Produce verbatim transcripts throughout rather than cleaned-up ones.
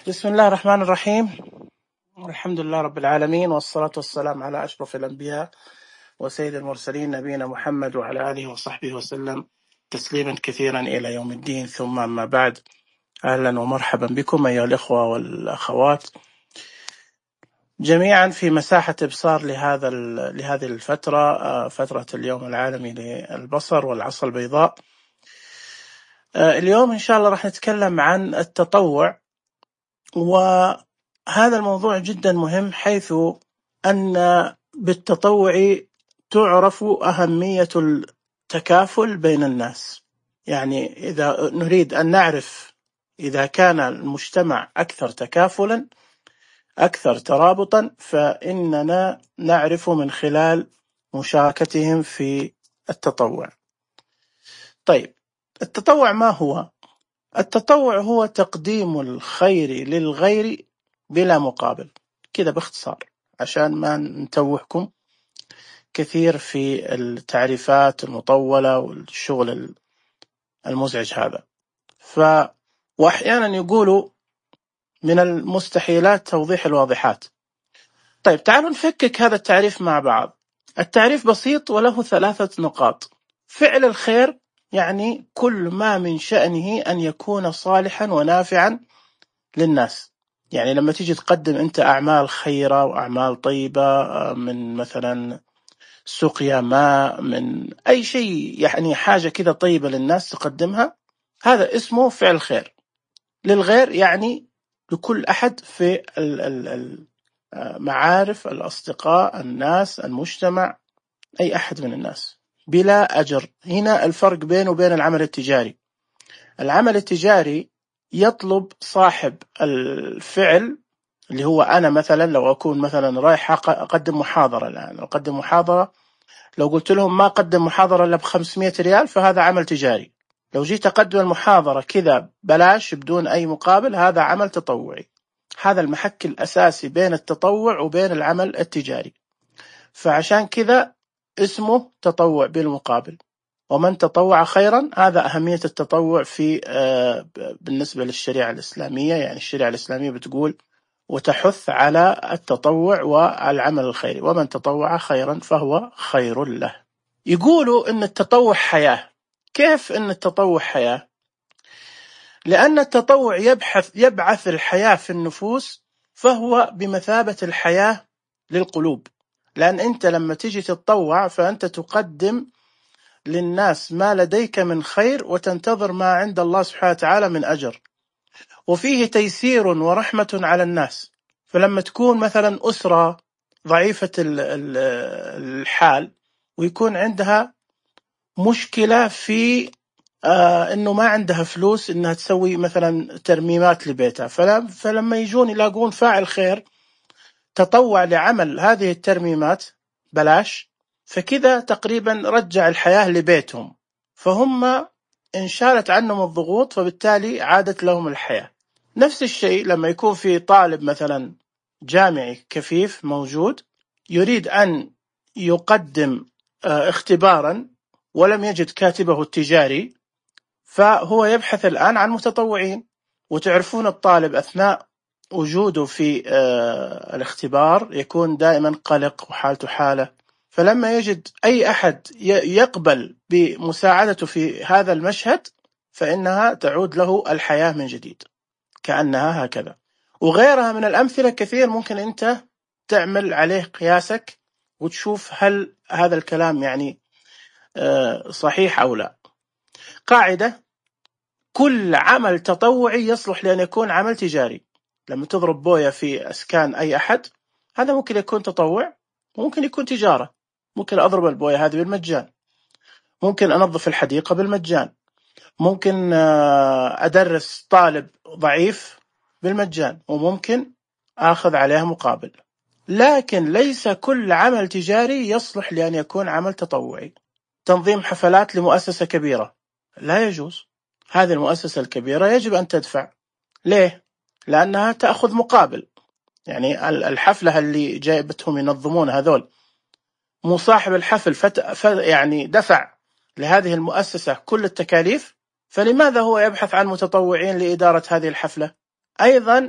بسم الله الرحمن الرحيم. الحمد لله رب العالمين، والصلاة والسلام على أشرف الأنبياء وسيد المرسلين نبينا محمد وعلى آله وصحبه وسلم تسليما كثيرا إلى يوم الدين. ثم أما بعد، أهلا ومرحبا بكم أيها الإخوة والأخوات جميعا في مساحة إبصار لهذا لهذه الفترة، فترة اليوم العالمي للبصر والعصا البيضاء. اليوم إن شاء الله راح نتكلم عن التطوع، وهذا الموضوع جدا مهم، حيث أن بالتطوع تعرف أهمية التكافل بين الناس. يعني إذا نريد أن نعرف إذا كان المجتمع أكثر تكافلا أكثر ترابطا، فإننا نعرف من خلال مشاركتهم في التطوع. طيب، التطوع ما هو؟ التطوع هو تقديم الخير للغير بلا مقابل، كذا باختصار عشان ما نتوهكم كثير في التعريفات المطولة والشغل المزعج هذا. ف وأحيانا يقولوا من المستحيلات توضيح الواضحات. طيب، تعالوا نفكك هذا التعريف مع بعض. التعريف بسيط وله ثلاثة نقاط. فعل الخير يعني كل ما من شأنه أن يكون صالحا ونافعا للناس. يعني لما تيجي تقدم أنت أعمال خيرة وأعمال طيبة، من مثلا سقيا ماء، من أي شيء، يعني حاجة كذا طيبة للناس تقدمها، هذا اسمه فعل خير للغير، يعني لكل أحد في المعارف، الأصدقاء، الناس، المجتمع، أي أحد من الناس بلا أجر. هنا الفرق بينه وبين العمل التجاري. العمل التجاري يطلب صاحب الفعل، اللي هو أنا مثلا لو أكون مثلا رايح أقدم محاضرة الآن، أقدم محاضرة، لو قلت لهم ما أقدم محاضرة إلا بخمسمائة ريال فهذا عمل تجاري. لو جيت أقدم المحاضرة كذا بلاش بدون أي مقابل، هذا عمل تطوعي. هذا المحك الأساسي بين التطوع وبين العمل التجاري، فعشان كذا اسمه تطوع بالمقابل. ومن تطوع خيرا، هذا أهمية التطوع في بالنسبة للشريعة الإسلامية. يعني الشريعة الإسلامية بتقول وتحث على التطوع والعمل الخيري، ومن تطوع خيرا فهو خير له. يقولوا إن التطوع حياة. كيف إن التطوع حياة؟ لأن التطوع يبحث يبعث الحياة في النفوس، فهو بمثابة الحياة للقلوب. لأن أنت لما تيجي تتطوع فأنت تقدم للناس ما لديك من خير، وتنتظر ما عند الله سبحانه وتعالى من أجر، وفيه تيسير ورحمة على الناس. فلما تكون مثلا أسرة ضعيفة الحال ويكون عندها مشكلة في آه إنه ما عندها فلوس إنها تسوي مثلا ترميمات لبيتها، فلما يجون يلاقون فاعل خير تطوع لعمل هذه الترميمات بلاش، فكذا تقريبا رجع الحياة لبيتهم، فهم انشالت عنهم الضغوط، فبالتالي عادت لهم الحياة. نفس الشيء لما يكون في طالب مثلا جامعي كفيف موجود يريد أن يقدم اختبارا ولم يجد كاتبه التجاري، فهو يبحث الآن عن متطوعين. وتعرفون الطالب أثناء وجوده في الاختبار يكون دائما قلق وحالته حالة، فلما يجد أي أحد يقبل بمساعدته في هذا المشهد فإنها تعود له الحياة من جديد، كأنها هكذا. وغيرها من الأمثلة كثير ممكن أنت تعمل عليه قياسك وتشوف هل هذا الكلام يعني صحيح أو لا. قاعدة: كل عمل تطوعي يصلح لأن يكون عمل تجاري. لما تضرب بوية في أسكان أي أحد، هذا ممكن يكون تطوع وممكن يكون تجارة. ممكن أضرب البوية هذه بالمجان، ممكن أنظف الحديقة بالمجان، ممكن أدرس طالب ضعيف بالمجان، وممكن أخذ عليها مقابل. لكن ليس كل عمل تجاري يصلح لأن يكون عمل تطوعي. تنظيم حفلات لمؤسسة كبيرة لا يجوز. هذه المؤسسة الكبيرة يجب أن تدفع. ليه؟ لأنها تأخذ مقابل. يعني الحفلة اللي جايبتهم ينظمون هذول، مو صاحب الحفل فت... ف... يعني دفع لهذه المؤسسة كل التكاليف، فلماذا هو يبحث عن متطوعين لإدارة هذه الحفلة؟ أيضا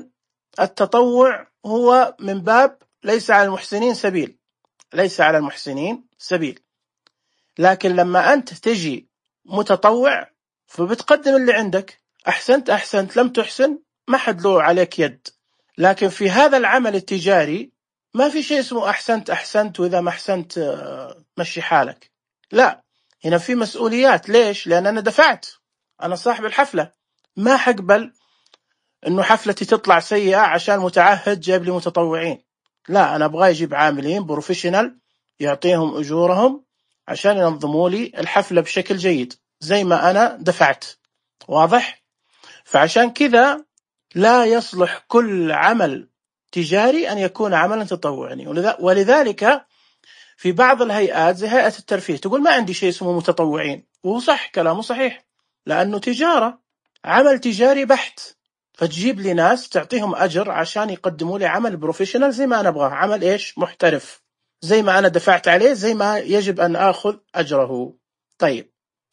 التطوع هو من باب ليس على المحسنين سبيل، ليس على المحسنين سبيل. لكن لما أنت تجي متطوع فبتقدم اللي عندك، أحسنت أحسنت، لم تحسن ما حد له عليك يد. لكن في هذا العمل التجاري ما في شيء اسمه أحسنت أحسنت وإذا ما أحسنت آه، مشي حالك. لا، هنا في مسؤوليات. ليش؟ لأن أنا دفعت، أنا صاحب الحفلة، ما حقبل إنه حفلتي تطلع سيئة عشان متعهد جايب لي متطوعين. لا، أنا أبغى يجيب عاملين بروفيشنال يعطيهم أجورهم عشان ينظموا لي الحفلة بشكل جيد زي ما أنا دفعت. واضح؟ فعشان كذا لا يصلح كل عمل تجاري أن يكون عملا تطوعي. ولذلك في بعض الهيئات زي هيئة الترفيه تقول ما عندي شيء اسمه متطوعين، وهو صح، كلامه صحيح، لأنه تجارة، عمل تجاري بحت. فتجيب لي ناس تعطيهم أجر عشان يقدموا لي عمل بروفيشنال زي ما أنا أبغاه، عمل إيش؟ محترف، زي ما أنا دفعت عليه زي ما يجب أن آخذ أجره. طيب،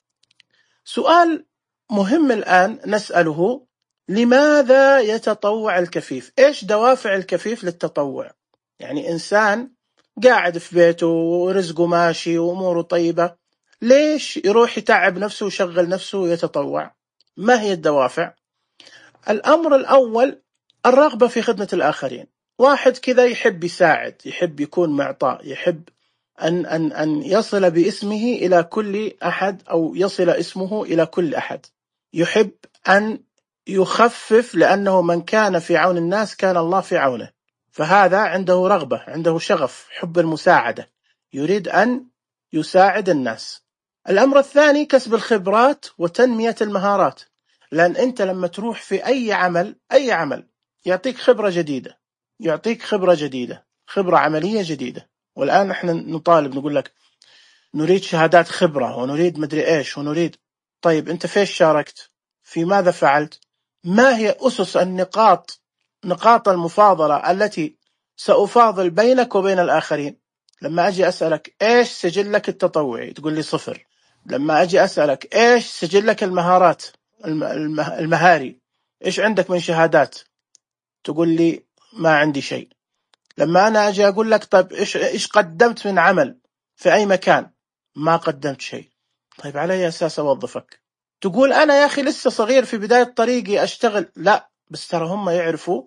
سؤال مهم الآن نسأله: لماذا يتطوع الكفيف؟ إيش دوافع الكفيف للتطوع؟ يعني إنسان قاعد في بيته ورزقه ماشي وأموره طيبة، ليش يروح يتعب نفسه ويشغل نفسه ويتطوع؟ ما هي الدوافع؟ الأمر الأول الرغبة في خدمة الآخرين. واحد كذا يحب يساعد، يحب يكون معطاء، يحب أن, أن, أن يصل باسمه إلى كل أحد أو يصل اسمه إلى كل أحد، يحب أن يخفف لأنه من كان في عون الناس كان الله في عونه. فهذا عنده رغبة، عنده شغف، حب المساعدة، يريد أن يساعد الناس. الأمر الثاني كسب الخبرات وتنمية المهارات، لأن أنت لما تروح في أي عمل، أي عمل يعطيك خبرة جديدة، يعطيك خبرة جديدة، خبرة عملية جديدة. والآن احنا نطالب نقول لك نريد شهادات خبرة ونريد مدري إيش ونريد. طيب أنت فيش شاركت؟ في ماذا فعلت؟ ما هي أسس النقاط، نقاط المفاضلة التي سأفاضل بينك وبين الآخرين؟ لما أجي أسألك إيش سجلك التطوعي تقول لي صفر. لما أجي أسألك إيش سجلك المهارات المهاري، إيش عندك من شهادات؟ تقول لي ما عندي شيء. لما أنا أجي أقول لك طيب إيش إيش قدمت من عمل في أي مكان؟ ما قدمت شيء. طيب على أي أساس أوظفك؟ تقول أنا يا أخي لسه صغير في بداية طريقي أشتغل. لا، بس ترى هم يعرفوا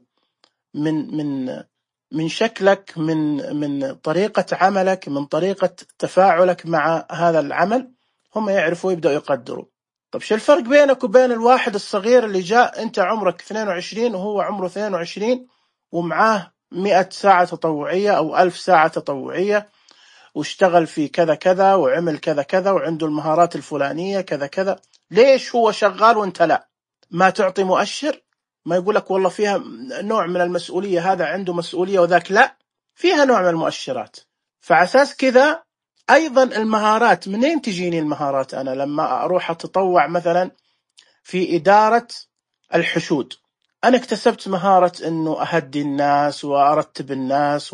من من من شكلك، من من طريقة عملك، من طريقة تفاعلك مع هذا العمل، هم يعرفوا يبدأوا يقدروا. طب شو الفرق بينك وبين الواحد الصغير اللي جاء أنت عمرك اثنين وعشرين وهو عمره اثنين وعشرين ومعاه مئة ساعة تطوعية أو ألف ساعة تطوعية واشتغل في كذا كذا وعمل كذا كذا وعنده المهارات الفلانية كذا كذا؟ ليش هو شغال وانت لا؟ ما تعطي مؤشر؟ ما يقولك والله فيها نوع من المسؤولية، هذا عنده مسؤولية وذاك لا؟ فيها نوع من المؤشرات. فعساس كذا أيضا المهارات، منين تجيني المهارات؟ أنا لما أروح أتطوع مثلا في إدارة الحشود، أنا اكتسبت مهارة أنه أهدي الناس وأرتب الناس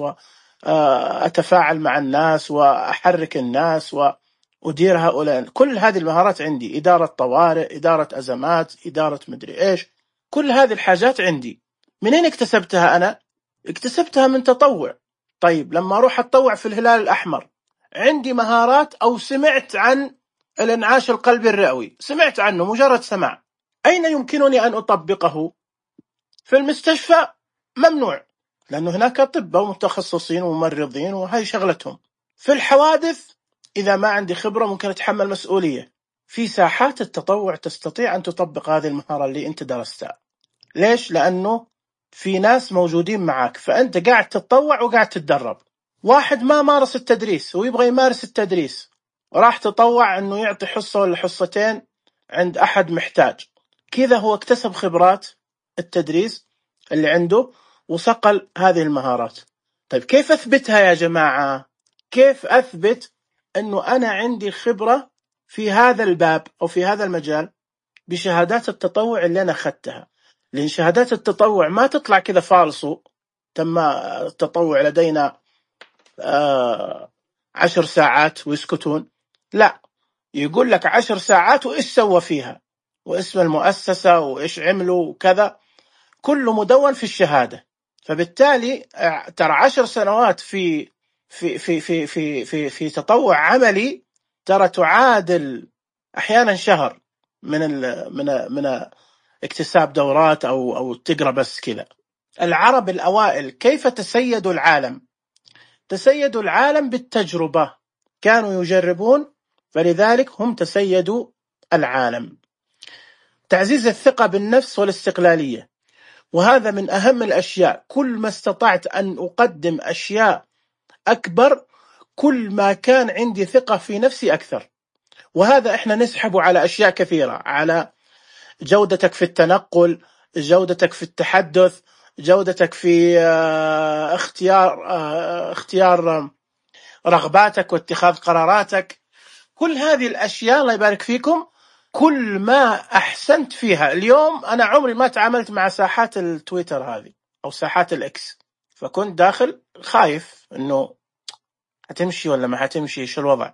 وأتفاعل مع الناس وأحرك الناس وأدير هؤلاء. كل هذه المهارات عندي، إدارة طوارئ، إدارة أزمات، إدارة مدري إيش، كل هذه الحاجات عندي. منين اكتسبتها أنا؟ اكتسبتها من تطوع. طيب لما أروح أتطوع في الهلال الأحمر عندي مهارات، أو سمعت عن الانعاش القلبي الرئوي، سمعت عنه مجرد سماع، أين يمكنني أن أطبقه؟ في المستشفى ممنوع، لأنه هناك أطباء ومتخصصين وممرضين وهي شغلتهم. في الحوادث إذا ما عندي خبرة ممكن أتحمل مسؤولية. في ساحات التطوع تستطيع أن تطبق هذه المهارة اللي أنت درستها. ليش؟ لأنه في ناس موجودين معك، فأنت قاعد تتطوع وقاعد تتدرب. واحد ما مارس التدريس ويبغى يمارس التدريس، راح تطوع أنه يعطي حصة ولا حصتين عند أحد محتاج، كذا هو اكتسب خبرات التدريس اللي عنده وصقل هذه المهارات. طيب كيف أثبتها يا جماعة؟ كيف أثبت أنه أنا عندي خبرة في هذا الباب أو في هذا المجال؟ بشهادات التطوع اللي أنا أخذتها. لأن شهادات التطوع ما تطلع كذا فالصو، تم التطوع لدينا آه عشر ساعات ويسكتون. لا، يقول لك عشر ساعات وإيش سوى فيها واسم المؤسسة وإيش عملوا وكذا. كله مدون في الشهادة. فبالتالي ترى عشر سنوات في في في في في في, في تطوع عملي ترى تعادل أحيانا شهر من ال من من اكتساب دورات أو أو تقرأ بس كذا. العرب الأوائل كيف تسيدوا العالم؟ تسيدوا العالم بالتجربة، كانوا يجربون، فلذلك هم تسيدوا العالم. تعزيز الثقة بالنفس والاستقلالية، وهذا من أهم الأشياء. كل ما استطعت أن أقدم أشياء أكبر كل ما كان عندي ثقة في نفسي أكثر، وهذا إحنا نسحبه على أشياء كثيرة، على جودتك في التنقل، جودتك في التحدث، جودتك في اختيار اختيار رغباتك واتخاذ قراراتك. كل هذه الأشياء الله يبارك فيكم كل ما أحسنت فيها. اليوم أنا عمري ما تعاملت مع ساحات التويتر هذه أو ساحات الإكس، فكنت داخل خايف إنه هتمشي ولا ما هتمشي، شو الوضع.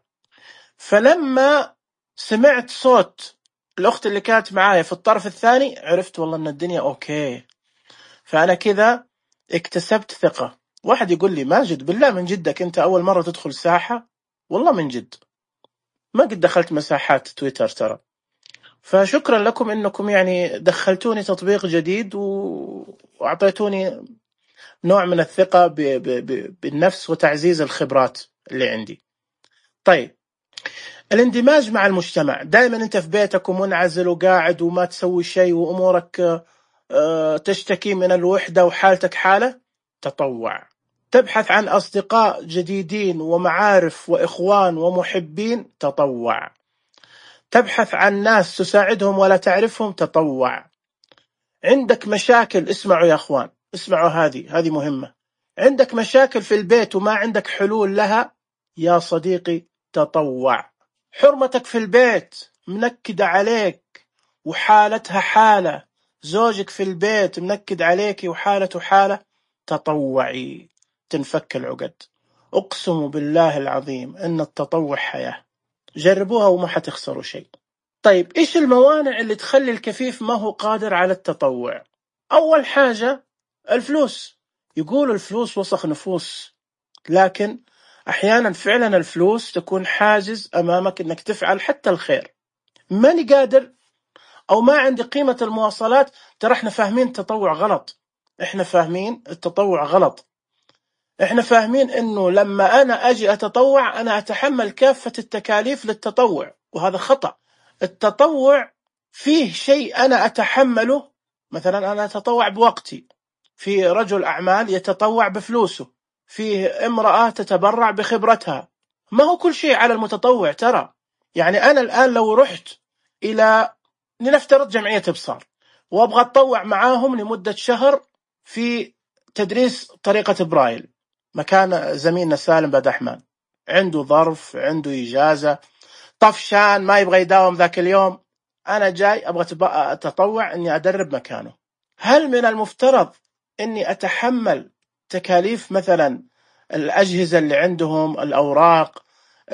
فلما سمعت صوت الأخت اللي كانت معايا في الطرف الثاني عرفت والله إن الدنيا أوكي. فأنا كذا اكتسبت ثقة. واحد يقول لي ماجد بالله من جدك أنت أول مرة تدخل ساحة؟ والله من جد ما قد دخلت مساحات تويتر ترى. فشكرا لكم إنكم يعني دخلتوني تطبيق جديد وأعطيتوني نوع من الثقة ب ب ب بالنفس وتعزيز الخبرات اللي عندي. طيب، الاندماج مع المجتمع. دائما أنت في بيتك ومنعزل وقاعد وما تسوي شيء وأمورك تشتكي من الوحدة وحالتك حالة، تطوع. تبحث عن أصدقاء جديدين ومعارف وإخوان ومحبين، تطوع. تبحث عن ناس تساعدهم ولا تعرفهم، تطوع. عندك مشاكل، اسمعوا يا أخوان، اسمعوا، هذه هذه مهمة. عندك مشاكل في البيت وما عندك حلول لها، يا صديقي تطوع. حرمتك في البيت منكد عليك وحالتها حالة، زوجك في البيت منكد عليك وحالته حالة، تطوعي تنفك العقد. أقسم بالله العظيم أن التطوع حياة، جربوها وما حتخسروا شيء. طيب، إيش الموانع اللي تخلي الكفيف ما هو قادر على التطوع؟ أول حاجة الفلوس. يقولوا الفلوس وسخ نفوس، لكن أحيانا فعلا الفلوس تكون حاجز أمامك أنك تفعل حتى الخير. ماني قادر أو ما عندي قيمة المواصلات، ترى احنا فاهمين التطوع غلط. احنا فاهمين التطوع غلط. احنا فاهمين انه لما انا اجي اتطوع انا اتحمل كافة التكاليف للتطوع، وهذا خطأ. التطوع فيه شيء انا اتحمله، مثلا انا اتطوع بوقتي، في رجل اعمال يتطوع بفلوسه، فيه امرأة تتبرع بخبرتها. ما هو كل شيء على المتطوع ترى. يعني انا الان لو رحت الى لنفترض جمعية إبصار وابغى اتطوع معاهم لمدة شهر في تدريس طريقة برايل، مكان زميلنا سالم بدحمان عنده ظرف، عنده إجازة، طفشان ما يبغى يداوم ذاك اليوم، أنا جاي أبغى أتطوع أني أدرب مكانه. هل من المفترض أني أتحمل تكاليف مثلا الأجهزة اللي عندهم، الأوراق،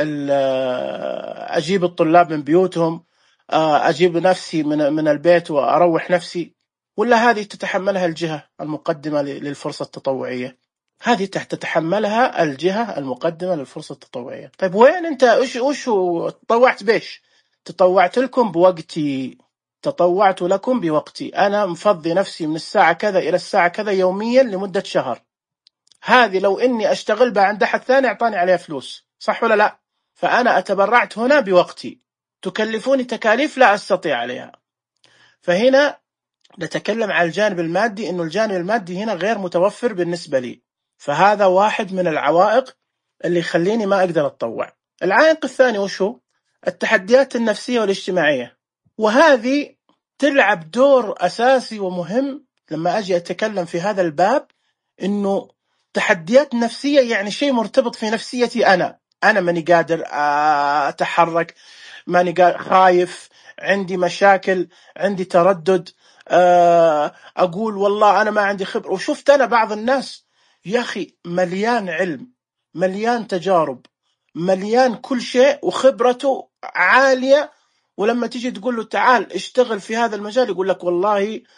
أجيب الطلاب من بيوتهم، أجيب نفسي من من البيت وأروح نفسي، ولا هذه تتحملها الجهة المقدمة للفرصة التطوعية؟ هذه تتحملها الجهة المقدمة للفرصة التطوعية. طيب وين أنت؟ إيش إيش تطوعت بيش؟ تطوعت لكم بوقتي، تطوعت لكم بوقتي. أنا مفضي نفسي من الساعة كذا إلى الساعة كذا يوميا لمدة شهر. هذه لو إني أشتغل بها عند أحد ثاني أعطاني عليها فلوس، صح ولا لا؟ فأنا أتبرعت هنا بوقتي، تكلفوني تكاليف لا أستطيع عليها. فهنا نتكلم على الجانب المادي، إنه الجانب المادي هنا غير متوفر بالنسبة لي، فهذا واحد من العوائق اللي يخليني ما أقدر أتطوع. العائق الثاني وشو؟ التحديات النفسية والاجتماعية، وهذه تلعب دور أساسي ومهم لما أجي أتكلم في هذا الباب. إنه تحديات نفسية يعني شيء مرتبط في نفسيتي. أنا أنا ماني قادر أتحرك، ماني قادر، خايف، عندي مشاكل، عندي تردد، أقول والله أنا ما عندي خبرة. وشفت أنا بعض الناس يا أخي مليان علم، مليان تجارب، مليان كل شيء وخبرته عالية، ولما تيجي تقول له تعال اشتغل في هذا المجال يقول لك والله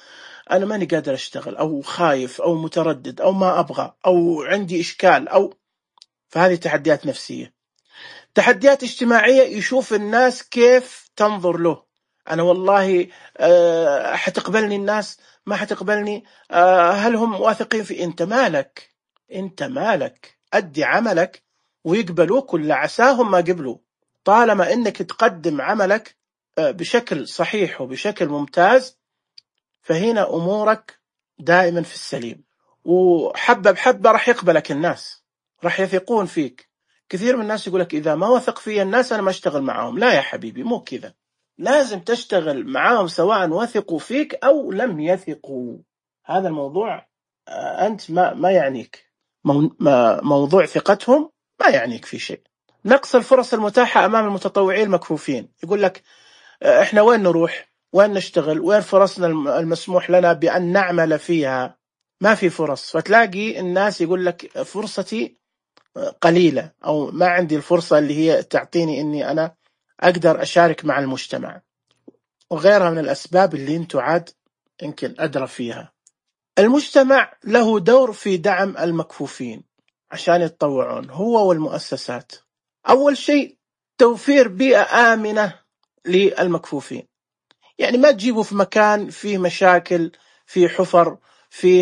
أنا ماني قادر أشتغل، أو خايف، أو متردد، أو ما أبغى، أو عندي إشكال، أو فهذه تحديات نفسية. تحديات اجتماعية، يشوف الناس كيف تنظر له. أنا والله أه حتقبلني الناس، ما حتقبلني، أه هل هم واثقين في؟ أنت مالك، أنت مالك، أدي عملك ويقبلوك ولا عساهم ما قبلوا. طالما أنك تقدم عملك بشكل صحيح وبشكل ممتاز، فهنا أمورك دائما في السليم، وحبة بحبة راح يقبلك الناس، راح يثقون فيك. كثير من الناس يقولك إذا ما وثق في الناس أنا ما أشتغل معهم. لا يا حبيبي، مو كذا، لازم تشتغل معهم سواء وثقوا فيك أو لم يثقوا. هذا الموضوع أنت ما, ما يعنيك، موضوع ثقتهم ما يعنيك في شيء. نقص الفرص المتاحة أمام المتطوعين المكفوفين، يقول لك إحنا وين نروح، وين نشتغل، وين فرصنا المسموح لنا بأن نعمل فيها؟ ما في فرص. فتلاقي الناس يقول لك فرصتي قليلة، أو ما عندي الفرصة اللي هي تعطيني أني أنا أقدر أشارك مع المجتمع، وغيرها من الأسباب اللي انتو عاد يمكن أدرى فيها. المجتمع له دور في دعم المكفوفين عشان يتطوعون، هو والمؤسسات. أول شيء توفير بيئة آمنة للمكفوفين، يعني ما تجيبه في مكان فيه مشاكل، فيه حفر، فيه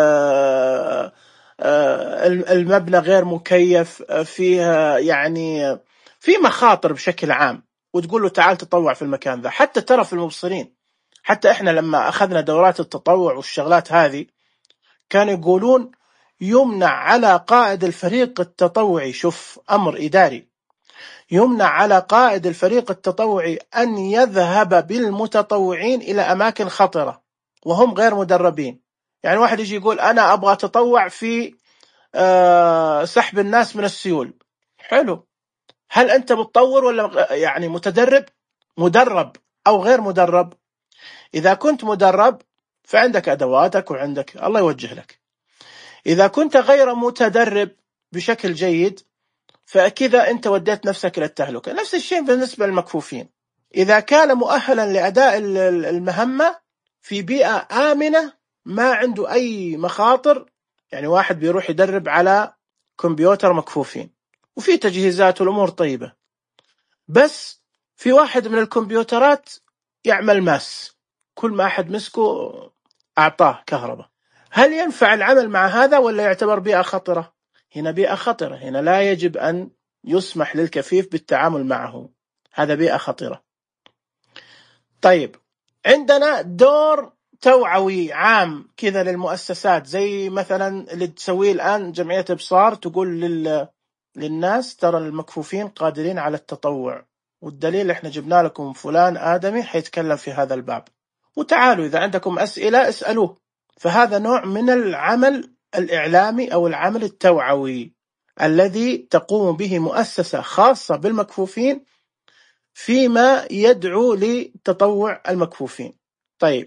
المبنى غير مكيف، فيه يعني في مخاطر بشكل عام، وتقول له تعال تطوع في المكان ذا. حتى ترى في المبصرين، حتى إحنا لما أخذنا دورات التطوع والشغلات هذه كانوا يقولون يمنع على قائد الفريق التطوعي، شوف أمر إداري، يمنع على قائد الفريق التطوعي أن يذهب بالمتطوعين إلى أماكن خطرة وهم غير مدربين. يعني واحد يجي يقول أنا أبغى أتطوع في سحب الناس من السيول، حلو، هل أنت متطور ولا يعني متدرب؟ مدرب أو غير مدرب؟ إذا كنت مدرب فعندك أدواتك وعندك الله يوجه لك. إذا كنت غير متدرب بشكل جيد فكذا أنت وديت نفسك إلى التهلكة. نفس الشيء بالنسبة للمكفوفين، إذا كان مؤهلا لأداء المهمة في بيئة آمنة ما عنده أي مخاطر، يعني واحد بيروح يدرب على كمبيوتر مكفوفين وفي تجهيزات والأمور طيبة، بس في واحد من الكمبيوترات يعمل ماس، كل ما أحد مسكه أعطاه كهرباء، هل ينفع العمل مع هذا ولا يعتبر بيئة خطرة؟ هنا بيئة خطرة، هنا لا يجب أن يسمح للكفيف بالتعامل معه، هذا بيئة خطرة. طيب، عندنا دور توعوي عام كذا للمؤسسات، زي مثلا اللي تسويه الآن جمعية إبصار، تقول لل... للناس ترى المكفوفين قادرين على التطوع، والدليل احنا جبنا لكم فلان آدمي حيتكلم في هذا الباب، وتعالوا إذا عندكم أسئلة اسألوه. فهذا نوع من العمل الإعلامي أو العمل التوعوي الذي تقوم به مؤسسة خاصة بالمكفوفين فيما يدعو لتطوع المكفوفين. طيب،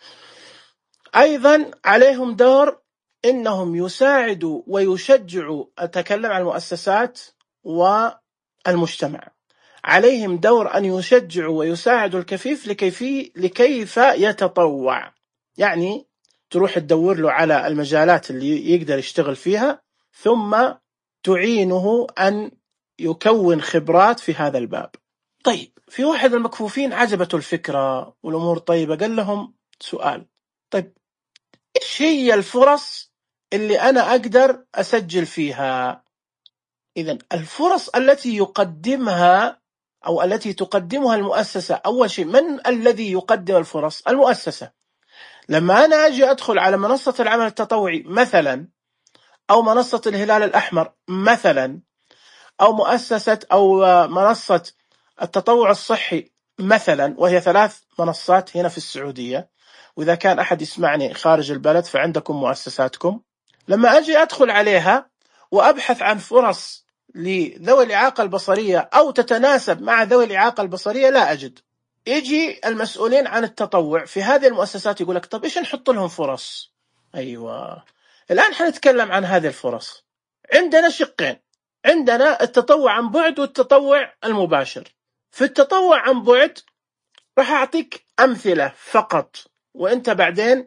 أيضا عليهم دور إنهم يساعدوا ويشجعوا، أتكلم عن المؤسسات والمجتمع، عليهم دور أن يشجعوا ويساعدوا الكفيف لكيفي لكيف يتطوع. يعني تروح تدور له على المجالات اللي يقدر يشتغل فيها، ثم تعينه أن يكون خبرات في هذا الباب. طيب، في واحد من المكفوفين عجبته الفكرة والأمور طيبة، قال لهم سؤال، طيب إيش هي الفرص اللي أنا أقدر أسجل فيها؟ إذن الفرص التي يقدمها أو التي تقدمها المؤسسة، أول شيء من الذي يقدم الفرص؟ المؤسسة. لما أنا أجي أدخل على منصة العمل التطوعي مثلا، أو منصة الهلال الأحمر مثلا، أو مؤسسة أو منصة التطوع الصحي مثلا، وهي ثلاث منصات هنا في السعودية، وإذا كان أحد يسمعني خارج البلد فعندكم مؤسساتكم. لما أجي أدخل عليها وأبحث عن فرص لذوي الإعاقة البصرية أو تتناسب مع ذوي الإعاقة البصرية لا أجد. يجي المسؤولين عن التطوع في هذه المؤسسات يقول لك طب إيش نحط لهم فرص؟ أيوة، الآن حنتكلم عن هذه الفرص. عندنا شقين، عندنا التطوع عن بعد والتطوع المباشر. في التطوع عن بعد راح أعطيك أمثلة فقط، وأنت بعدين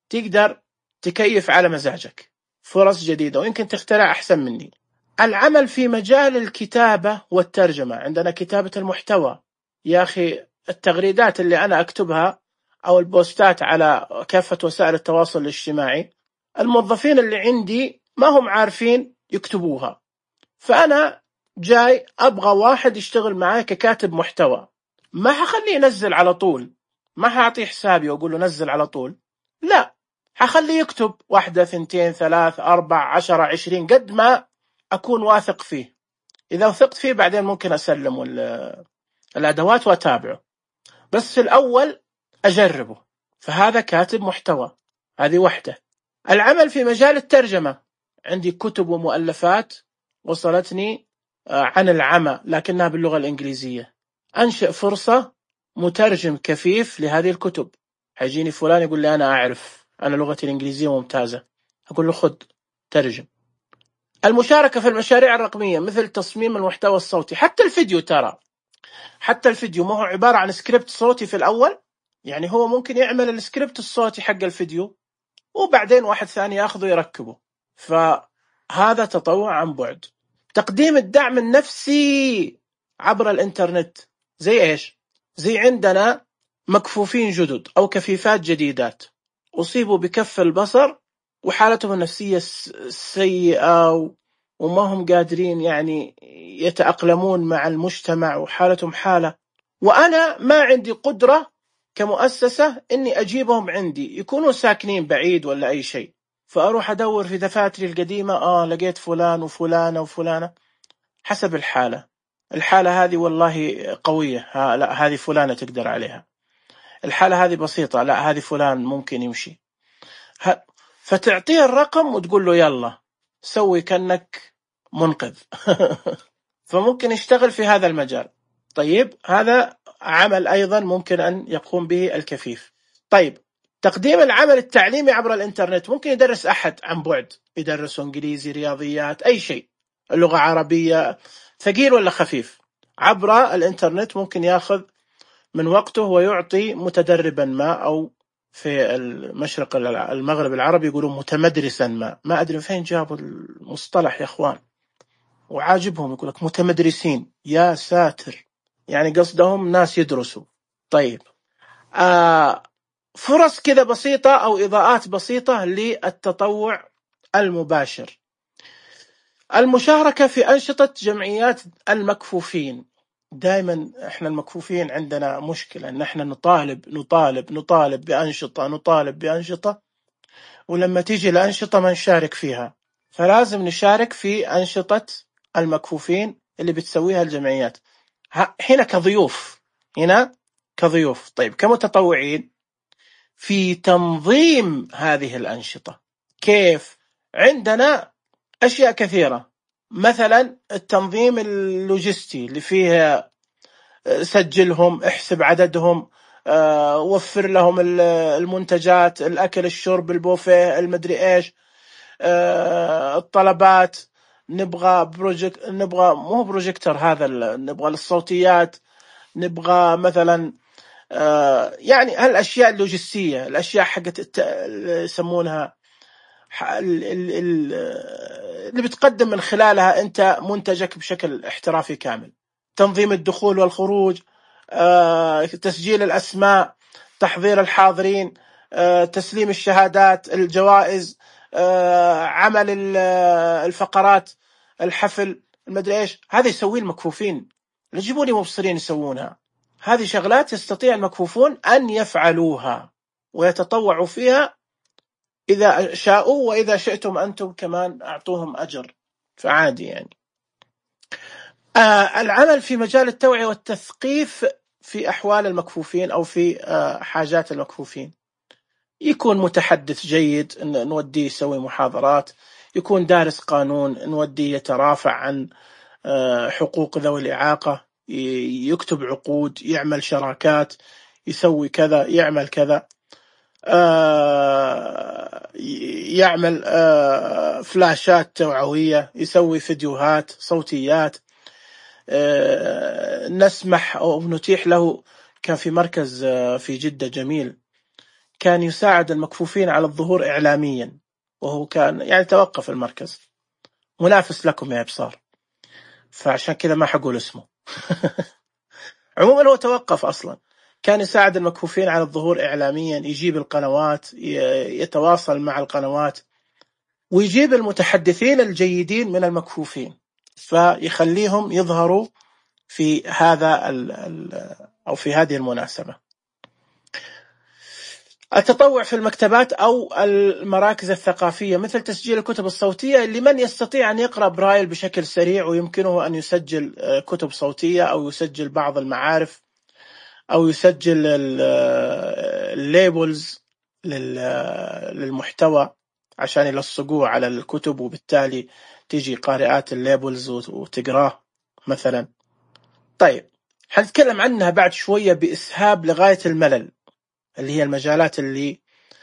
تقدر تكيف على مزاجك، فرص جديدة، ويمكن تخترع أحسن مني. العمل في مجال الكتابة والترجمة، عندنا كتابة المحتوى. يا أخي التغريدات اللي أنا أكتبها أو البوستات على كافة وسائل التواصل الاجتماعي، الموظفين اللي عندي ما هم عارفين يكتبوها، فأنا جاي أبغى واحد يشتغل معاي ككاتب محتوى. ما حخليه ينزل على طول، ما حأعطيه حسابي وأقول له نزل على طول، لا، حخليه يكتب واحدة ثنتين ثلاث أربع عشرة عشرين قد ما أكون واثق فيه. إذا وثقت فيه بعدين ممكن أسلم الأدوات وأتابعه، بس في الأول أجربه. فهذا كاتب محتوى، هذه وحدة. العمل في مجال الترجمة، عندي كتب ومؤلفات وصلتني عن العمى لكنها باللغة الإنجليزية، أنشئ فرصة مترجم كفيف لهذه الكتب. هيجيني فلان يقول لي أنا أعرف، أنا لغتي الإنجليزية ممتازة، أقول له خد ترجم. المشاركة في المشاريع الرقمية مثل تصميم المحتوى الصوتي، حتى الفيديو، ترى حتى الفيديو ما هو عبارة عن سكريبت صوتي في الأول، يعني هو ممكن يعمل السكريبت الصوتي حق الفيديو وبعدين واحد ثاني يأخذه يركبه. فهذا تطوع عن بعد. تقديم الدعم النفسي عبر الإنترنت، زي إيش؟ زي عندنا مكفوفين جدد أو كفيفات جديدات أصيبوا بكف البصر وحالتهم النفسية سيئة وما هم قادرين يعني يتأقلمون مع المجتمع وحالتهم حالة، وأنا ما عندي قدرة كمؤسسة إني أجيبهم عندي، يكونوا ساكنين بعيد ولا أي شيء، فأروح أدور في دفاتري القديمة، آه لقيت فلان وفلانة وفلانة حسب الحالة. الحالة هذه والله قوية، ها لا هذه فلانة تقدر عليها. الحالة هذه بسيطة، لا هذه فلان ممكن يمشي. فتعطيه الرقم وتقول له يلا سوي كأنك منقذ فممكن يشتغل في هذا المجال. طيب هذا عمل أيضا ممكن أن يقوم به الكفيف. طيب تقديم العمل التعليمي عبر الإنترنت، ممكن يدرس أحد عن بعد، يدرس إنجليزي، رياضيات، أي شيء، اللغة عربية، ثقيل ولا خفيف، عبر الإنترنت ممكن يأخذ من وقته ويعطي متدربا ما، أو في المشرق المغرب العربي يقولون متمدرسا ما، ما أدري فين جابوا المصطلح يا أخوان، وعاجبهم يقول لك متمدرسين، يا ساتر، يعني قصدهم ناس يدرسوا. طيب آه فرص كذا بسيطة أو إضاءات بسيطة للتطوع المباشر. المشاركة في أنشطة جمعيات المكفوفين. دائما احنا المكفوفين عندنا مشكلة ان احنا نطالب نطالب نطالب بأنشطة نطالب بأنشطة، ولما تيجي الأنشطة ما نشارك فيها. فلازم نشارك في أنشطة المكفوفين اللي بتسويها الجمعيات هنا كضيوف، هنا كضيوف. طيب كمتطوعين في تنظيم هذه الأنشطة، كيف؟ عندنا أشياء كثيرة، مثلا التنظيم اللوجستي اللي فيه سجلهم، احسب عددهم، وفر لهم المنتجات، الأكل، الشرب، البوفيه، المدري إيش، الطلبات، نبغى بروجكت، نبغى مو بروجيكتور، هذا نبغى للصوتيات، نبغى مثلا يعني هالأشياء اللوجستية، الأشياء حقت يسمونها اللي بتقدم من خلالها أنت منتجك بشكل احترافي كامل. تنظيم الدخول والخروج، تسجيل الأسماء، تحضير الحاضرين، تسليم الشهادات، الجوائز، عمل الفقرات، الحفل، المدري إيش، هذه يسوي المكفوفين، لا يجيبوني مبصرين يسوونها. هذه شغلات يستطيع المكفوفون أن يفعلوها ويتطوعوا فيها إذا شاءوا، وإذا شئتم أنتم كمان أعطوهم أجر، فعادي يعني. آه العمل في مجال التوعية والتثقيف في أحوال المكفوفين أو في آه حاجات المكفوفين، يكون متحدث جيد نوديه يسوي محاضرات، يكون دارس قانون نوديه يترافع عن آه حقوق ذوي الإعاقة، يكتب عقود، يعمل شراكات، يسوي كذا، يعمل كذا، آه يعمل آه فلاشات توعوية، يسوي فيديوهات، صوتيات. آه نسمح أو نتيح له، كان في مركز آه في جدة جميل، كان يساعد المكفوفين على الظهور إعلاميا، وهو كان يعني توقف المركز، منافس لكم يا إبصار، فعشان كذا ما حقول اسمه. عموما هو توقف أصلا. كان يساعد المكفوفين على الظهور إعلاميا، يجيب القنوات، يتواصل مع القنوات، ويجيب المتحدثين الجيدين من المكفوفين، فيخليهم يظهروا في هذا ال ال أو في هذه المناسبة. التطوع في المكتبات أو المراكز الثقافية، مثل تسجيل الكتب الصوتية لمن يستطيع أن يقرأ برايل بشكل سريع، ويمكنه أن يسجل كتب صوتية أو يسجل بعض المعارف أو يسجل الليبلز للمحتوى عشان يلصقوه على الكتب، وبالتالي تيجي قارئات الليبلز وتقراه مثلا. طيب حنتكلم عنها بعد شوية بإسهاب لغاية الملل، اللي هي المجالات اللي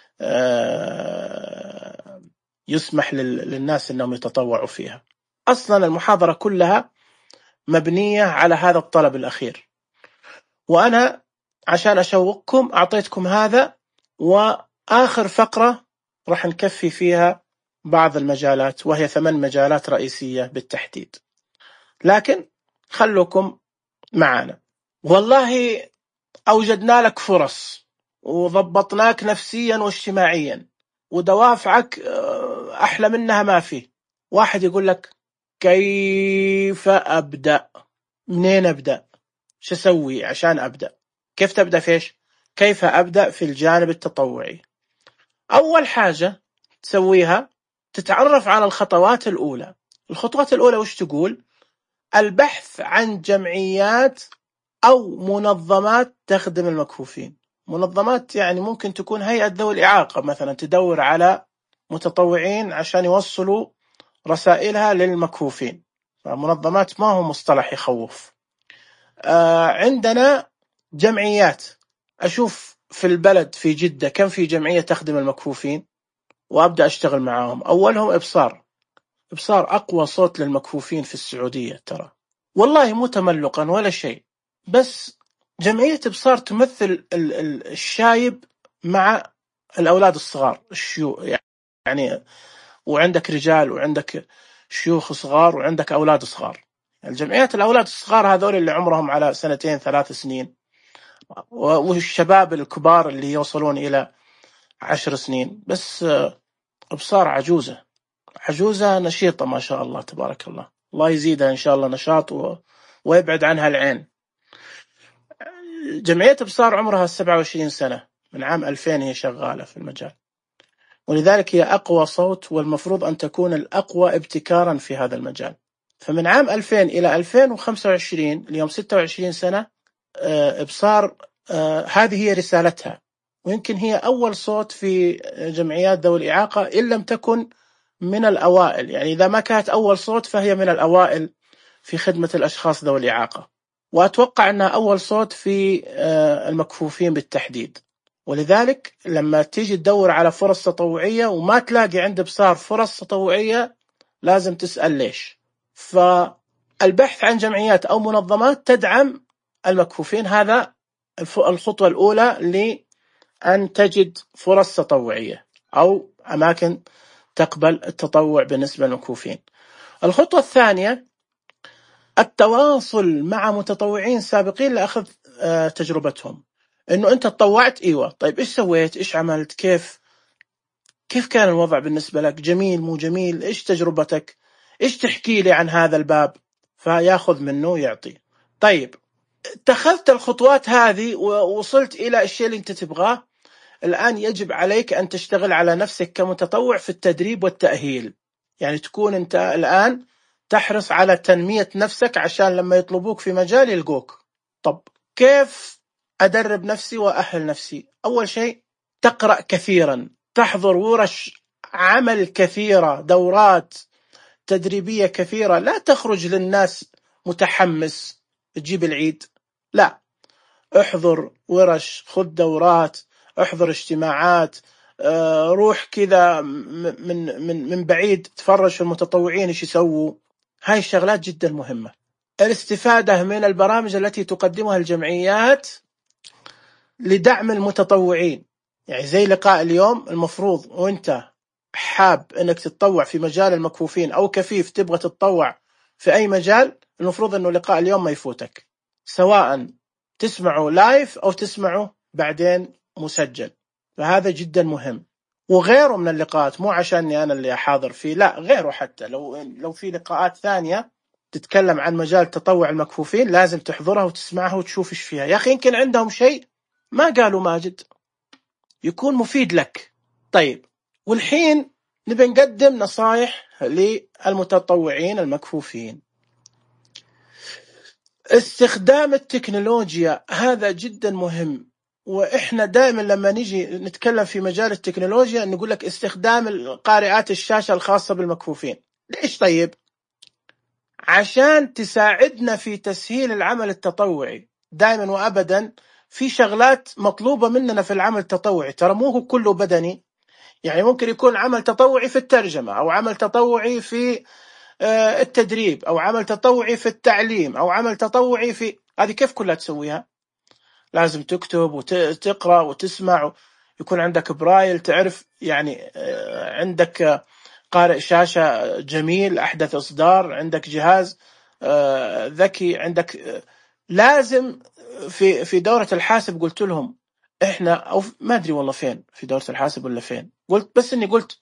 يسمح للناس أنهم يتطوعوا فيها. أصلا المحاضرة كلها مبنية على هذا الطلب الأخير، وأنا عشان أشوقكم أعطيتكم هذا، وآخر فقرة راح نكفي فيها بعض المجالات، وهي ثمان مجالات رئيسية بالتحديد، لكن خلوكم معنا. والله أوجدنا لك فرص، وضبطناك نفسيا واجتماعيا، ودوافعك أحلى منها ما في. واحد يقول لك كيف أبدأ؟ منين أبدأ؟ شو أسوي عشان أبدأ؟ كيف تبدأ فيش؟ كيف أبدأ في الجانب التطوعي؟ أول حاجة تسويها تتعرف على الخطوات الأولى. الخطوات الأولى وش تقول؟ البحث عن جمعيات أو منظمات تخدم المكفوفين. منظمات يعني ممكن تكون هيئة ذوي الإعاقة مثلا، تدور على متطوعين عشان يوصلوا رسائلها للمكفوفين. منظمات ما هو مصطلح يخوف. آه عندنا جمعيات، أشوف في البلد في جدة كم في جمعية تخدم المكفوفين وأبدأ أشتغل معاهم. أولهم إبصار. إبصار أقوى صوت للمكفوفين في السعودية، ترى والله مو تملقا ولا شيء، بس جمعية إبصار تمثل الشايب مع الأولاد الصغار، الشيوخ يعني، وعندك رجال وعندك شيوخ صغار وعندك أولاد صغار. الجمعيات الأولاد الصغار هذول اللي عمرهم على سنتين ثلاث سنين، والشباب الكبار اللي يوصلون إلى عشر سنين. بس إبصار عجوزة، عجوزة نشيطة ما شاء الله تبارك الله، الله يزيدها إن شاء الله نشاط و... ويبعد عنها العين. جمعية إبصار عمرها سبعة وعشرين سنة، من عام ألفين هي شغالة في المجال، ولذلك هي أقوى صوت، والمفروض أن تكون الأقوى ابتكارا في هذا المجال. فمن عام ألفين إلى ألفين وخمسة وعشرين، اليوم ستة وعشرين سنة، إبصار هذه هي رسالتها، ويمكن هي أول صوت في جمعيات ذوي الإعاقة إن لم تكن من الأوائل. يعني إذا ما كانت أول صوت فهي من الأوائل في خدمة الأشخاص ذوي الإعاقة، وأتوقع أنها أول صوت في المكفوفين بالتحديد. ولذلك لما تيجي تدور على فرص تطوعية وما تلاقي عند إبصار فرص تطوعية، لازم تسأل ليش. فالبحث عن جمعيات أو منظمات تدعم المكفوفين، هذا الخطوة الأولى لأن تجد فرص تطوعية أو أماكن تقبل التطوع بالنسبة للمكفوفين. الخطوة الثانية التواصل مع متطوعين سابقين لأخذ تجربتهم. إنه أنت تطوعت، إيوه، طيب إيش سويت؟ إيش عملت؟ كيف كيف كان الوضع بالنسبة لك؟ جميل مو جميل؟ إيش تجربتك؟ إيش تحكي لي عن هذا الباب؟ فياخذ منه يعطي. طيب اتخذت الخطوات هذه ووصلت إلى الشيء اللي أنت تبغاه، الآن يجب عليك أن تشتغل على نفسك كمتطوع في التدريب والتأهيل. يعني تكون أنت الآن تحرص على تنمية نفسك عشان لما يطلبوك في مجال يلقوك. طب كيف أدرب نفسي وأهل نفسي؟ أول شيء تقرأ كثيرا، تحضر ورش عمل كثيرة، دورات تدريبية كثيرة. لا تخرج للناس متحمس تجيب العيد، لا، احضر ورش، خذ دورات، احضر اجتماعات، روح كذا من من من بعيد تفرج في المتطوعين ايش يسووا. هاي الشغلات جدا مهمة. الاستفادة من البرامج التي تقدمها الجمعيات لدعم المتطوعين، يعني زي لقاء اليوم، المفروض وانت حاب انك تتطوع في مجال المكفوفين او كفيف تبغى تتطوع في اي مجال، المفروض انه لقاء اليوم ما يفوتك، سواء تسمعه لايف او تسمعه بعدين مسجل. فهذا جدا مهم. وغيره من اللقاءات، مو عشاني انا اللي احاضر فيه، لا، غيره حتى لو لو في لقاءات ثانية تتكلم عن مجال تطوع المكفوفين لازم تحضرها وتسمعها وتشوف ايش فيها. يا اخي يمكن عندهم شيء ما قالوا ماجد يكون مفيد لك. طيب، والحين نبي نقدم نصائح للمتطوعين المكفوفين. استخدام التكنولوجيا هذا جدا مهم، وإحنا دائما لما نيجي نتكلم في مجال التكنولوجيا نقول لك استخدام قارئات الشاشة الخاصة بالمكفوفين. ليش؟ طيب عشان تساعدنا في تسهيل العمل التطوعي. دائما وأبدا في شغلات مطلوبة مننا في العمل التطوعي، ترى مو هو كله بدني. يعني ممكن يكون عمل تطوعي في الترجمة، أو عمل تطوعي في التدريب، أو عمل تطوعي في التعليم، أو عمل تطوعي في هذه. كيف كلها تسويها؟ لازم تكتب وتقرأ وتسمع، يكون عندك برايل تعرف، يعني عندك قارئ شاشة جميل أحدث إصدار، عندك جهاز ذكي، عندك لازم. في في دورة الحاسب قلت لهم إحنا، أو ما أدري والله فين في دورة الحاسب ولا فين، قلت بس إني قلت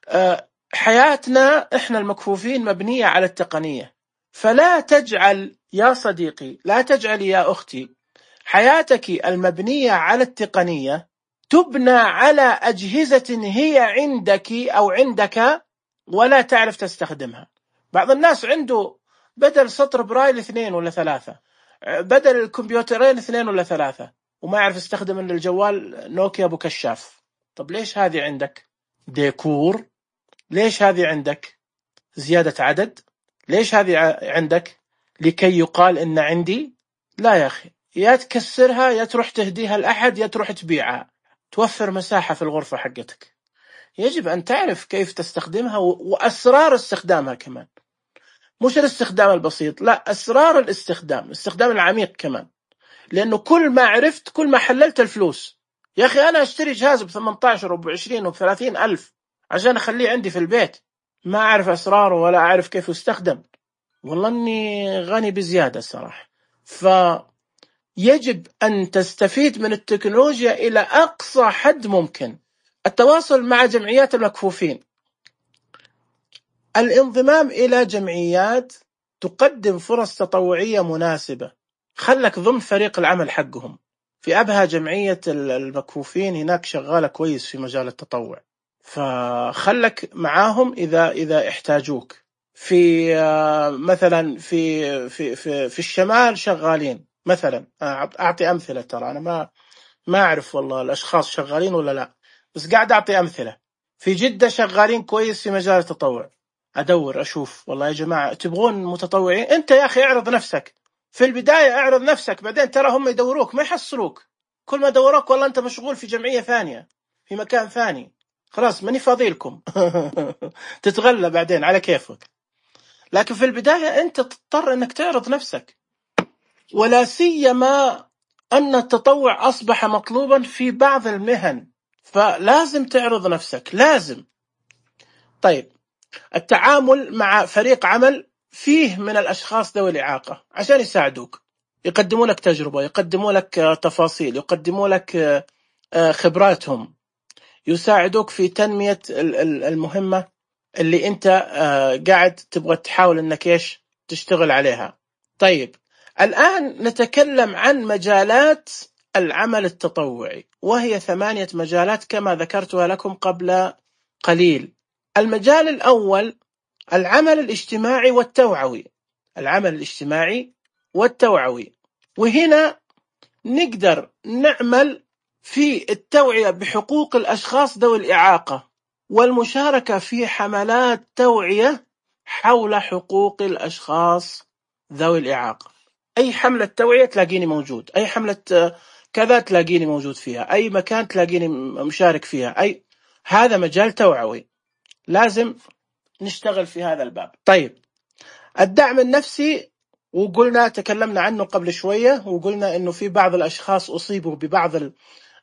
حياتنا إحنا المكفوفين مبنية على التقنية، فلا تجعل يا صديقي، لا تجعل يا أختي حياتك المبنية على التقنية تبنى على أجهزة هي عندك أو عندك ولا تعرف تستخدمها. بعض الناس عنده بدل سطر برايل اثنين ولا ثلاثة، بدل الكمبيوترين اثنين ولا ثلاثة، وما يعرف يستخدم إلا الجوال نوكيا أبو كشاف. طب ليش هذه عندك؟ ديكور. ليش هذه عندك؟ زيادة عدد. ليش هذه عندك؟ لكي يقال إن عندي. لا يا أخي، يا تكسرها يا تروح تهديها لأحد يا تروح تبيعها، توفر مساحة في الغرفة حقتك. يجب أن تعرف كيف تستخدمها وأسرار استخدامها كمان، مش الاستخدام البسيط، لا، أسرار الاستخدام، الاستخدام العميق كمان. لأنه كل ما عرفت كل ما حللت الفلوس. يا أخي أنا أشتري جهاز بثمانية عشر وبعشرين وبثلاثين ألف عشان أخليه عندي في البيت، ما أعرف أسراره ولا أعرف كيف يستخدم. والله أني غني بزيادة الصراحة. فيجب أن تستفيد من التكنولوجيا إلى أقصى حد ممكن. التواصل مع جمعيات المكفوفين، الانضمام إلى جمعيات تقدم فرص تطوعية مناسبة، خلك ضمن فريق العمل حقهم. في أبها جمعية المكفوفين هناك شغالة كويس في مجال التطوع، فخلك معاهم إذا إذا احتاجوك. في مثلا في في في في الشمال شغالين مثلا، أعطي أمثلة، ترى أنا ما ما أعرف والله الأشخاص شغالين ولا لا، بس قاعد أعطي أمثلة. في جدة شغالين كويس في مجال التطوع. أدور أشوف والله يا جماعة تبغون متطوعين، أنت يا أخي اعرض نفسك في البداية، اعرض نفسك، بعدين ترى هم يدوروك ما يحصلوك. كل ما دوروك والله أنت مشغول في جمعية ثانية في مكان ثاني، خلاص ماني فاضيلكم. تتغلى بعدين على كيفك. لكن في البداية أنت تضطر أنك تعرض نفسك، ولا سيما أن التطوع أصبح مطلوبا في بعض المهن، فلازم تعرض نفسك، لازم. طيب، التعامل مع فريق عمل فيه من الأشخاص ذوي الإعاقة عشان يساعدوك، يقدموا لك تجربة، يقدموا لك تفاصيل، يقدموا لك خبراتهم، يساعدوك في تنمية المهمة اللي أنت قاعد تبغى تحاول أنك إيش تشتغل عليها. طيب، الآن نتكلم عن مجالات العمل التطوعي، وهي ثمانية مجالات كما ذكرتها لكم قبل قليل. المجال الأول العمل الاجتماعي والتوعوي. العمل الاجتماعي والتوعوي، وهنا نقدر نعمل في التوعية بحقوق الأشخاص ذوي الإعاقة والمشاركة في حملات توعية حول حقوق الأشخاص ذوي الإعاقة. أي حملة توعية تلاقيني موجود، أي حملة كذا تلاقيني موجود فيها، أي مكان تلاقيني مشارك فيها، أي هذا مجال توعوي لازم نشتغل في هذا الباب. طيب، الدعم النفسي، وقلنا تكلمنا عنه قبل شوية، وقلنا إنه في بعض الأشخاص أصيبوا ببعض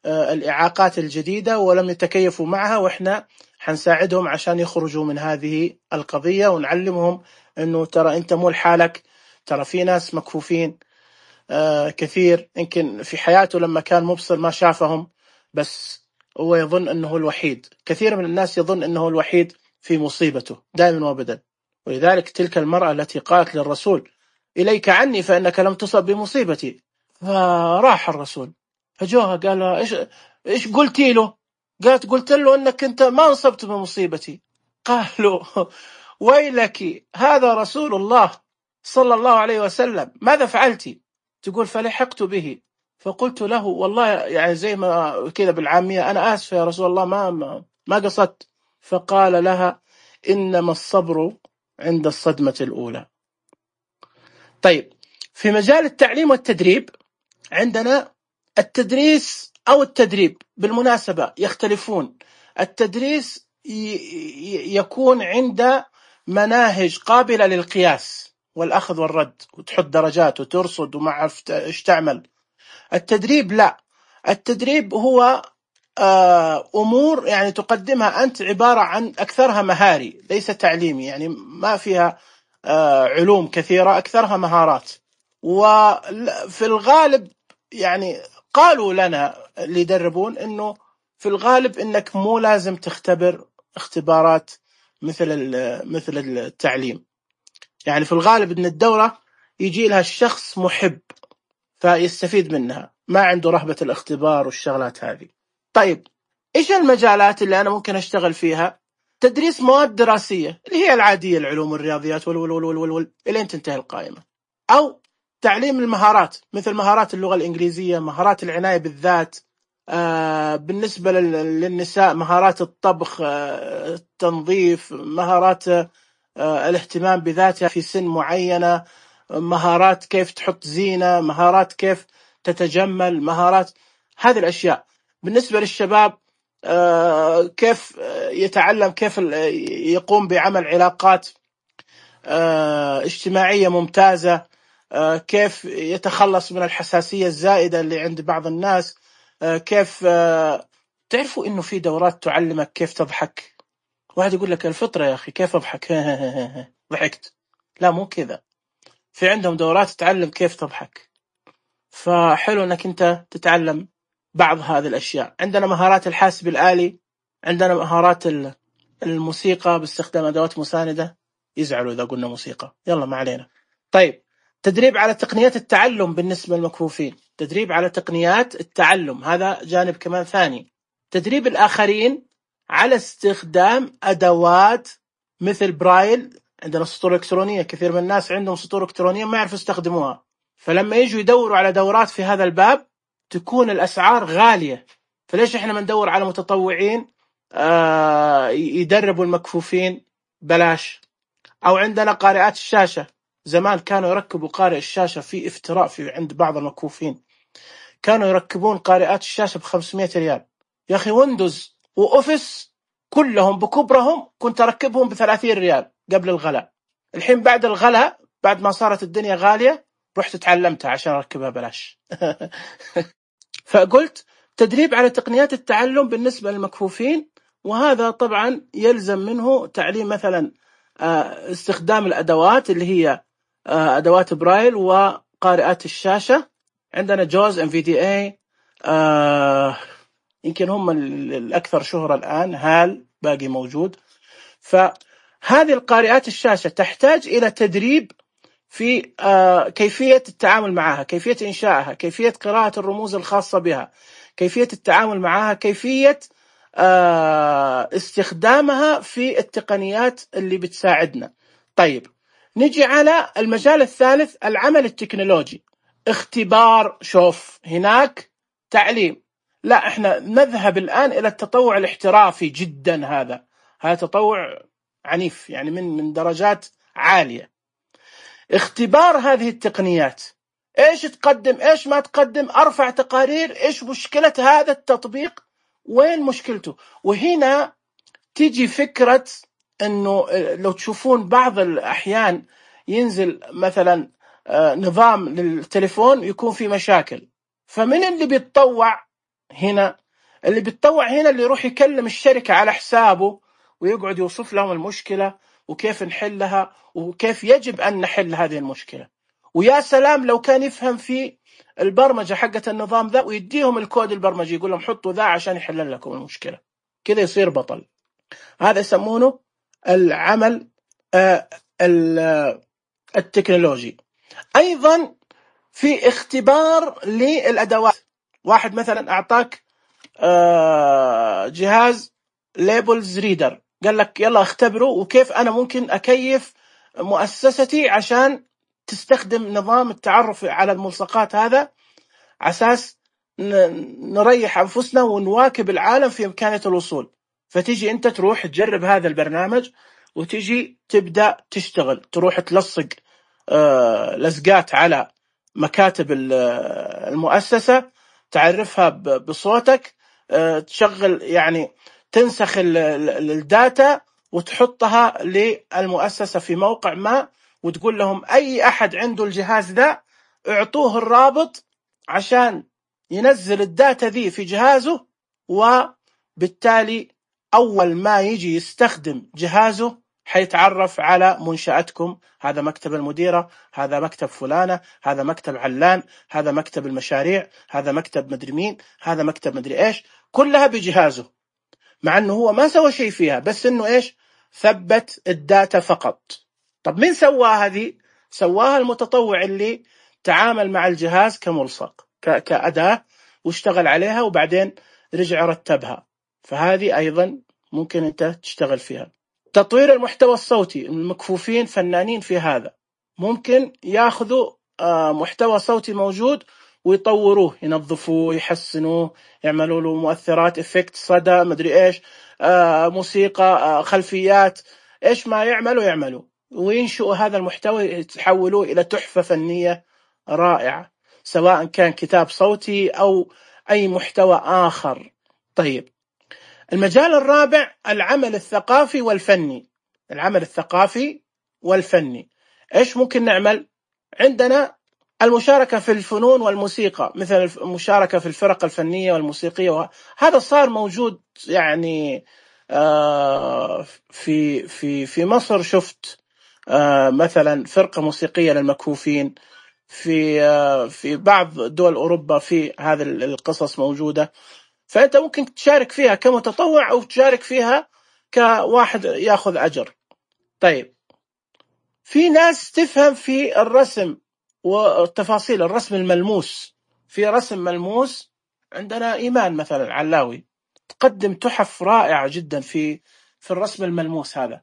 الإعاقات الجديدة ولم يتكيفوا معها، وإحنا حنساعدهم عشان يخرجوا من هذه القضية، ونعلمهم إنه ترى أنت مو لحالك، ترى في ناس مكفوفين كثير، يمكن في حياته لما كان مبصر ما شافهم، بس هو يظن أنه الوحيد. كثير من الناس يظن أنه الوحيد في مصيبته دائما وابدا. ولذلك تلك المرأة التي قالت للرسول إليك عني فإنك لم تصب بمصيبتي، فراح الرسول فجوها قال له إيش, إيش قلتي له؟ قالت قلت له أنك أنت ما أصبت بمصيبتي. قالوا ويلك، هذا رسول الله صلى الله عليه وسلم، ماذا فعلتي؟ تقول فلحقت به فقلت له والله يعني زي ما كذا بالعامية أنا آسف يا رسول الله، ما ما, ما قصدت. فقال لها إنما الصبر عند الصدمة الأولى. طيب، في مجال التعليم والتدريب عندنا التدريس أو التدريب، بالمناسبة يختلفون. التدريس يكون عند مناهج قابلة للقياس والأخذ والرد، وتحط درجات وترصد وما عرفت إيش تعمل. التدريب لا، التدريب هو أمور يعني تقدمها أنت عبارة عن أكثرها مهاري ليس تعليمي، يعني ما فيها علوم كثيرة، أكثرها مهارات. وفي الغالب يعني قالوا لنا اللي يدربون إنه في الغالب إنك مو لازم تختبر اختبارات مثل مثل التعليم. يعني في الغالب إن الدورة يجي لها الشخص محب فيستفيد منها، ما عنده رهبة الاختبار والشغلات هذه. طيب، إيش المجالات اللي أنا ممكن أشتغل فيها؟ تدريس مواد دراسية اللي هي العادية، العلوم والرياضيات والولولولولول إلين تنتهي القائمة، أو تعليم المهارات مثل مهارات اللغة الإنجليزية، مهارات العناية بالذات، آه بالنسبة للنساء مهارات الطبخ، آه التنظيف، مهارات آه الاهتمام بذاتها في سن معينة، مهارات كيف تحط زينة، مهارات كيف تتجمل، مهارات هذه الأشياء. بالنسبة للشباب آه كيف يتعلم كيف يقوم بعمل علاقات آه اجتماعية ممتازة، آه كيف يتخلص من الحساسية الزائدة اللي عند بعض الناس، آه كيف آه تعرفوا إنه في دورات تعلمك كيف تضحك. واحد يقول لك الفطرة يا أخي كيف أضحك ضحكت، لا مو كذا، في عندهم دورات تعلم كيف تضحك. فحلو أنك أنت تتعلم بعض هذه الأشياء. عندنا مهارات الحاسب الآلي، عندنا مهارات الموسيقى باستخدام أدوات مساندة، يزعلوا إذا قلنا موسيقى، يلا ما علينا. طيب، تدريب على تقنيات التعلم بالنسبة للمكفوفين، تدريب على تقنيات التعلم هذا جانب كمان ثاني. تدريب الآخرين على استخدام أدوات مثل برايل. عندنا سطور إلكترونية، كثير من الناس عندهم سطور إلكترونية ما يعرفوا يستخدموها، فلما يجوا يدوروا على دورات في هذا الباب تكون الأسعار غالية، فليش إحنا مندور على متطوعين آه يدربوا المكفوفين بلاش؟ أو عندنا قارئات الشاشة، زمان كانوا يركبوا قارئ الشاشة في افتراء في عند بعض المكفوفين، كانوا يركبون قارئات الشاشة بخمسمائة ريال. يا أخي ويندوز وأوفيس كلهم بكبرهم كنت أركبهم بثلاثين ريال قبل الغلاء. الحين بعد الغلاء، بعد ما صارت الدنيا غالية، رحت تعلمتها عشان أركبها بلاش. فقلت تدريب على تقنيات التعلم بالنسبة للمكفوفين، وهذا طبعا يلزم منه تعليم مثلا استخدام الأدوات اللي هي أدوات برايل وقارئات الشاشة. عندنا جوز إم في دي إيه، يمكن هم الأكثر شهرة الآن، هال باقي موجود. فهذه القارئات الشاشة تحتاج إلى تدريب في كيفية التعامل معها، كيفية إنشائها، كيفية قراءة الرموز الخاصة بها، كيفية التعامل معها، كيفية استخدامها في التقنيات اللي بتساعدنا. طيب، نجي على المجال الثالث، العمل التكنولوجي. اختبار، شوف هناك تعليم، لا احنا نذهب الآن إلى التطوع الاحترافي جدا. هذا هذا تطوع عنيف يعني من من درجات عالية. اختبار هذه التقنيات، ايش تقدم ايش ما تقدم، ارفع تقارير، ايش مشكلة هذا التطبيق، وين مشكلته. وهنا تيجي فكرة انه لو تشوفون بعض الاحيان ينزل مثلا نظام للتليفون يكون في مشاكل، فمن اللي بيتطوع هنا اللي بيتطوع هنا اللي يروح يكلم الشركة على حسابه ويقعد يوصف لهم المشكلة وكيف نحلها وكيف يجب أن نحل هذه المشكلة. ويا سلام لو كان يفهم في البرمجة حقة النظام ذا ويديهم الكود البرمجي يقول لهم حطوا ذا عشان يحل لكم المشكلة، كذا يصير بطل. هذا يسمونه العمل آه التكنولوجي. أيضا في اختبار للأدوات. واحد مثلا أعطاك آه جهاز ليبلز ريدر، قال لك يلا اختبره وكيف أنا ممكن أكيف مؤسستي عشان تستخدم نظام التعرف على الملصقات هذا عساس نريح أنفسنا ونواكب العالم في إمكانية الوصول. فتيجي أنت تروح تجرب هذا البرنامج وتيجي تبدأ تشتغل، تروح تلصق آه لزقات على مكاتب المؤسسة، تعرفها بصوتك، آه تشغل يعني تنسخ الداتا وتحطها للمؤسسة في موقع ما، وتقول لهم أي أحد عنده الجهاز ذا اعطوه الرابط عشان ينزل الداتا ذي في جهازه، وبالتالي أول ما يجي يستخدم جهازه حيتعرف على منشأتكم. هذا مكتب المديرة، هذا مكتب فلانة، هذا مكتب علان، هذا مكتب المشاريع، هذا مكتب مدري مين، هذا مكتب مدري إيش، كلها بجهازه، مع أنه هو ما سوى شيء فيها، بس أنه إيش ثبت الداتا فقط. طب مين سواها هذه؟ سواها المتطوع اللي تعامل مع الجهاز كملصق كأداة واشتغل عليها وبعدين رجع رتبها. فهذه أيضا ممكن أنت تشتغل فيها. تطوير المحتوى الصوتي، المكفوفين فنانين في هذا، ممكن ياخذوا محتوى صوتي موجود ويطوروه، ينظفوه، يحسنوه، يعملوا له مؤثرات، إفكت، صدى، مدري إيش، موسيقى، خلفيات، إيش ما يعملوا يعملوا وينشئوا هذا المحتوى، يتحولوه إلى تحفة فنية رائعة، سواء كان كتاب صوتي أو أي محتوى آخر. طيب، المجال الرابع العمل الثقافي والفني. العمل الثقافي والفني إيش ممكن نعمل؟ عندنا المشاركة في الفنون والموسيقى، مثل المشاركة في الفرق الفنية والموسيقية، هذا صار موجود يعني في في في مصر. شفت مثلا فرقة موسيقية للمكفوفين، في في بعض دول أوروبا في هذه القصص موجودة، فأنت ممكن تشارك فيها كمتطوع أو تشارك فيها كواحد يأخذ أجر. طيب، في ناس تفهم في الرسم والتفاصيل، الرسم الملموس، في رسم ملموس عندنا إيمان مثلا علاوي تقدم تحف رائعة جدا في في الرسم الملموس هذا.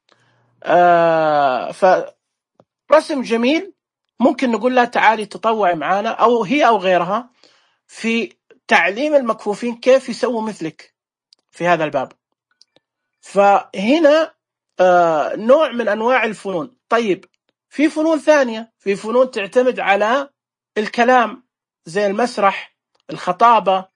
آه فرسم جميل، ممكن نقول لها تعالي تطوعي معنا، أو هي أو غيرها، في تعليم المكفوفين كيف يسووا مثلك في هذا الباب. فهنا آه نوع من أنواع الفنون. طيب، في فنون ثانية، في فنون تعتمد على الكلام زي المسرح، الخطابة،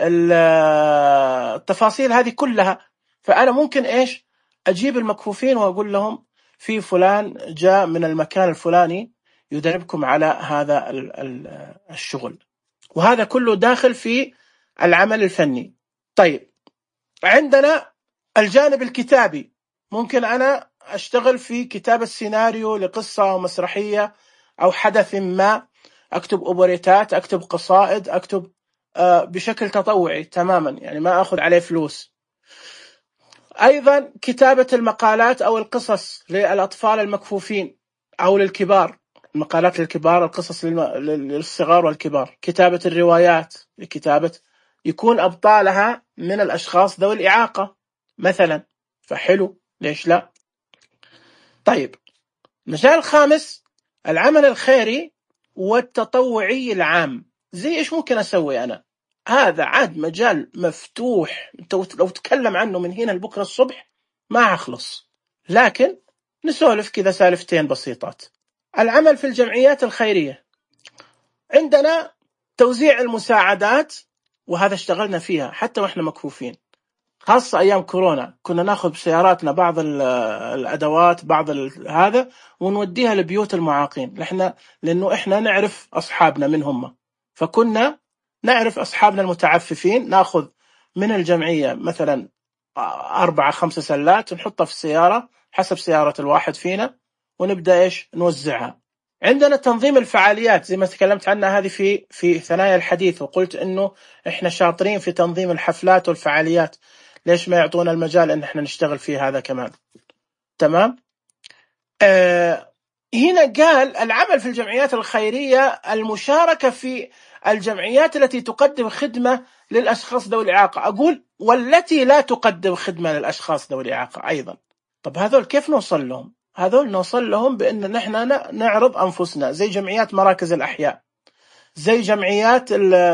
التفاصيل هذه كلها. فأنا ممكن إيش أجيب المكفوفين وأقول لهم في فلان جاء من المكان الفلاني يدربكم على هذا الشغل، وهذا كله داخل في العمل الفني. طيب، عندنا الجانب الكتابي، ممكن أنا أشتغل في كتابة سيناريو لقصة أو مسرحية أو حدث ما، أكتب أوبريتات، أكتب قصائد، أكتب بشكل تطوعي تماما، يعني ما أخذ عليه فلوس. أيضا كتابة المقالات أو القصص للأطفال المكفوفين أو للكبار، المقالات للكبار، القصص للصغار والكبار. كتابة الروايات، كتابة يكون أبطالها من الأشخاص ذوي الإعاقة مثلا، فحلو، ليش لا؟ طيب، المجال الخامس العمل الخيري والتطوعي العام. زي إيش ممكن أسوي أنا؟ هذا عاد مجال مفتوح، لو تكلم عنه من هنا لبكرة الصبح ما أخلص، لكن نسولف كذا سالفتين بسيطات. العمل في الجمعيات الخيرية، عندنا توزيع المساعدات، وهذا اشتغلنا فيها حتى وإحنا مكفوفين، خاصة أيام كورونا. كنا نأخذ بسياراتنا بعض الأدوات، بعض هذا، ونوديها لبيوت المعاقين، لإحنا لأنه إحنا نعرف أصحابنا من هم، فكنا نعرف أصحابنا المتعففين، نأخذ من الجمعية مثلا أربعة خمسة سلات ونحطها في السيارة حسب سيارة الواحد فينا، ونبدأ إيش نوزعها. عندنا تنظيم الفعاليات زي ما تكلمت عنها هذه في في ثنايا الحديث، وقلت إنه إحنا شاطرين في تنظيم الحفلات والفعاليات، ليش ما يعطونا المجال إن إحنا نشتغل فيه هذا كمان؟ تمام. آه هنا قال العمل في الجمعيات الخيرية، المشاركة في الجمعيات التي تقدم خدمة للأشخاص ذوي الإعاقة. أقول والتي لا تقدم خدمة للأشخاص ذوي الإعاقة أيضا. طب هذول كيف نوصل لهم؟ هذول نوصل لهم بأن نحن نعرض أنفسنا، زي جمعيات مراكز الأحياء، زي جمعيات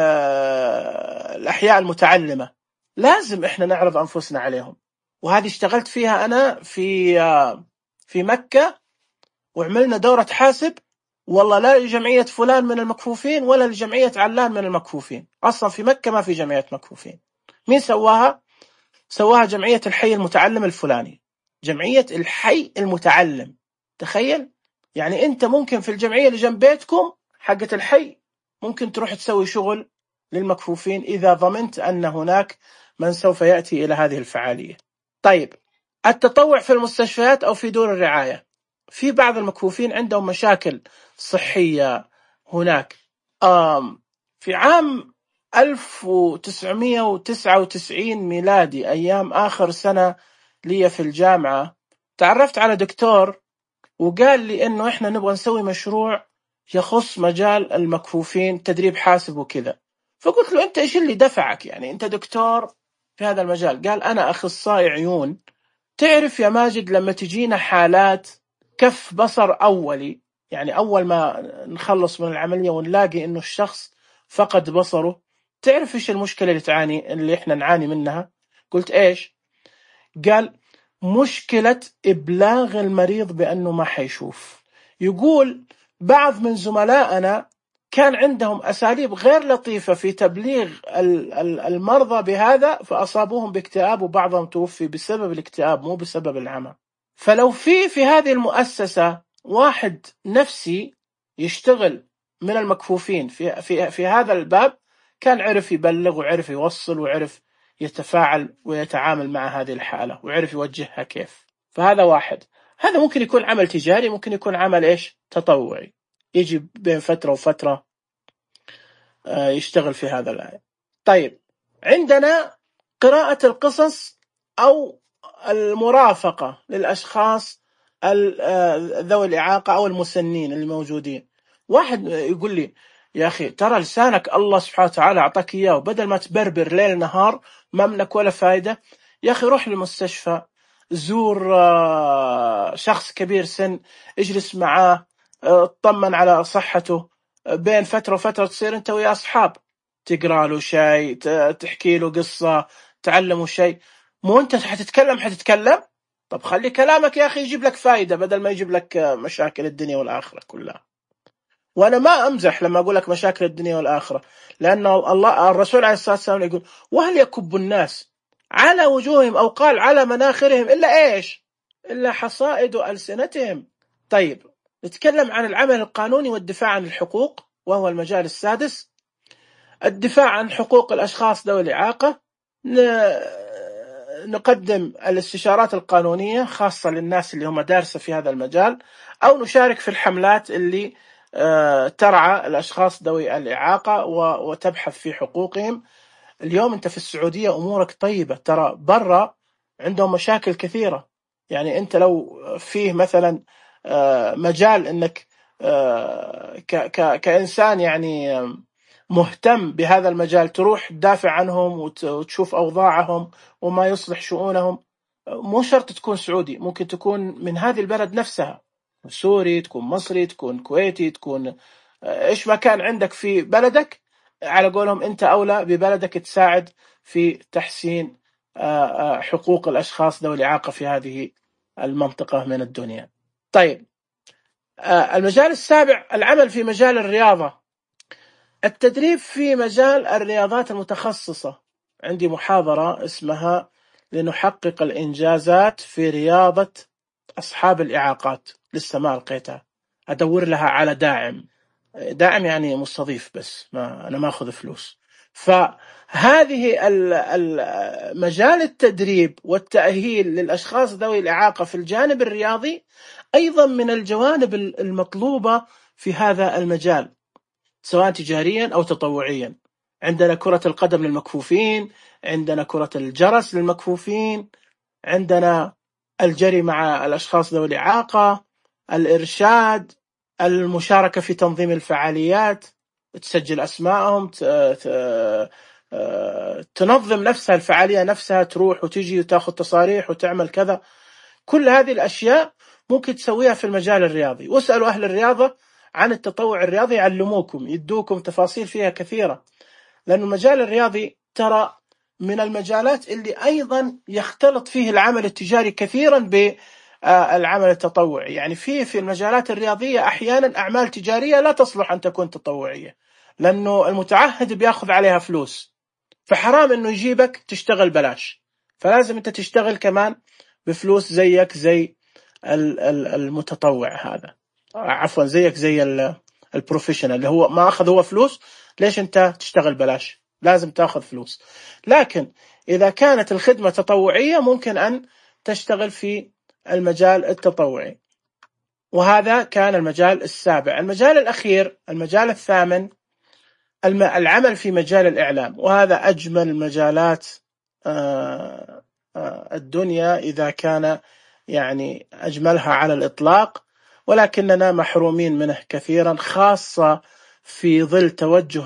الأحياء المتعلمة، لازم إحنا نعرض أنفسنا عليهم. وهذه اشتغلت فيها أنا في في مكة، وعملنا دورة حاسب، والله لا لجمعية فلان من المكفوفين ولا لجمعية علان من المكفوفين، أصلا في مكة ما في جمعية مكفوفين. مين سواها؟ سواها جمعية الحي المتعلم الفلاني، جمعية الحي المتعلم. تخيل، يعني أنت ممكن في الجمعية اللي جنب بيتكم حقة الحي ممكن تروح تسوي شغل للمكفوفين إذا ضمنت أن هناك من سوف يأتي إلى هذه الفعالية. طيب، التطوع في المستشفيات أو في دور الرعاية. في بعض المكفوفين عندهم مشاكل صحية هناك. آم في عام ألف وتسعمائة وتسعة وتسعين ميلادي، أيام آخر سنة لي في الجامعة، تعرفت على دكتور وقال لي إنه إحنا نبغى نسوي مشروع يخص مجال المكفوفين، تدريب حاسب وكذا. فقلت له أنت إيش اللي دفعك؟ يعني أنت دكتور في هذا المجال. قال أنا أخصائي عيون. تعرف يا ماجد لما تجينا حالات كف بصر أولي، يعني أول ما نخلص من العملية ونلاقي إنه الشخص فقد بصره، تعرف إيش المشكلة اللي تعاني اللي إحنا نعاني منها؟ قلت إيش؟ قال مشكلة إبلاغ المريض بأنه ما حيشوف. يقول بعض من زملائنا كان عندهم أساليب غير لطيفة في تبليغ المرضى بهذا، فأصابوهم باكتئاب، وبعضهم توفي بسبب الاكتئاب مو بسبب العمى. فلو في في هذه المؤسسة واحد نفسي يشتغل من المكفوفين في في في هذا الباب، كان عرف يبلغ وعرف يوصل وعرف يتفاعل ويتعامل مع هذه الحالة وعرف يوجهها كيف. فهذا واحد. هذا ممكن يكون عمل تجاري، ممكن يكون عمل إيش تطوعي، يجي بين فترة وفترة يشتغل في هذا الآية. طيب، عندنا قراءة القصص أو المرافقة للأشخاص ذوي الإعاقة أو المسنين اللي موجودين. واحد يقول لي يا أخي ترى لسانك الله سبحانه وتعالى أعطاك إياه، وبدل ما تبربر ليل نهار ما منك ولا فايدة، يا أخي روح للمستشفى، زور شخص كبير سن، اجلس معاه، اطمن على صحته. بين فترة وفترة تصير أنت ويا أصحاب، تقرأ له شيء، تحكي له قصة، تعلمه شيء. مو أنت حتتكلم حتتكلم طب خلي كلامك يا أخي يجيب لك فايدة بدل ما يجيب لك مشاكل الدنيا والآخرة كلها. وأنا ما أمزح لما أقول لك مشاكل الدنيا والآخرة، لأنه الله الرسول عليه الصلاة والسلام يقول وهل يكب الناس على وجوههم أو قال على مناخرهم إلا إيش إلا حصائد ألسنتهم. طيب، نتكلم عن العمل القانوني والدفاع عن الحقوق، وهو المجال السادس. الدفاع عن حقوق الأشخاص ذوي الإعاقة، نقدم الاستشارات القانونية خاصة للناس اللي هم دارسة في هذا المجال، أو نشارك في الحملات اللي ترعى الأشخاص ذوي الإعاقة وتبحث في حقوقهم. اليوم أنت في السعودية أمورك طيبة، ترى برا عندهم مشاكل كثيرة. يعني أنت لو فيه مثلا مجال أنك كإنسان يعني مهتم بهذا المجال تروح تدافع عنهم وتشوف أوضاعهم وما يصلح شؤونهم، مو شرط تكون سعودي، ممكن تكون من هذه البلد نفسها، سوري، تكون مصري، تكون كويتي، تكون إيش ما كان عندك في بلدك، على قولهم أنت أولى ببلدك تساعد في تحسين حقوق الأشخاص ذوي الإعاقة في هذه المنطقة من الدنيا. طيب، المجال السابع العمل في مجال الرياضة، التدريب في مجال الرياضات المتخصصة. عندي محاضرة اسمها لنحقق الإنجازات في رياضة أصحاب الإعاقات، لسه ما لقيتها، أدور لها على داعم. داعم يعني مستضيف، بس ما أنا ما أخذ فلوس. فهذه مجال التدريب والتأهيل للأشخاص ذوي الإعاقة في الجانب الرياضي أيضا من الجوانب المطلوبة في هذا المجال، سواء تجاريا أو تطوعيا. عندنا كرة القدم للمكفوفين، عندنا كرة الجرس للمكفوفين، عندنا الجري مع الأشخاص ذوي الإعاقة، الإرشاد، المشاركة في تنظيم الفعاليات، تسجل أسمائهم، تنظم نفسها الفعالية نفسها، تروح وتجي وتأخذ تصاريح وتعمل كذا. كل هذه الأشياء ممكن تسويها في المجال الرياضي. واسألوا أهل الرياضة عن التطوع الرياضي يعلموكم، يدوكم تفاصيل فيها كثيرة، لأن المجال الرياضي ترى من المجالات اللي أيضا يختلط فيه العمل التجاري كثيرا بالعمل التطوعي. يعني فيه في المجالات الرياضية أحيانا أعمال تجارية لا تصلح أن تكون تطوعية، لأنه المتعهد بيأخذ عليها فلوس، فحرام أنه يجيبك تشتغل بلاش، فلازم أنت تشتغل كمان بفلوس زيك زي المتطوع هذا، عفوا زيك زي البروفيشنال اللي هو ما أخذ هو فلوس. ليش أنت تشتغل بلاش؟ لازم تأخذ فلوس. لكن إذا كانت الخدمة تطوعية ممكن أن تشتغل في المجال التطوعي. وهذا كان المجال السابع. المجال الأخير، المجال الثامن، العمل في مجال الإعلام، وهذا أجمل مجالات الدنيا إذا كان يعني أجملها على الإطلاق، ولكننا محرومين منه كثيرا، خاصة في ظل توجه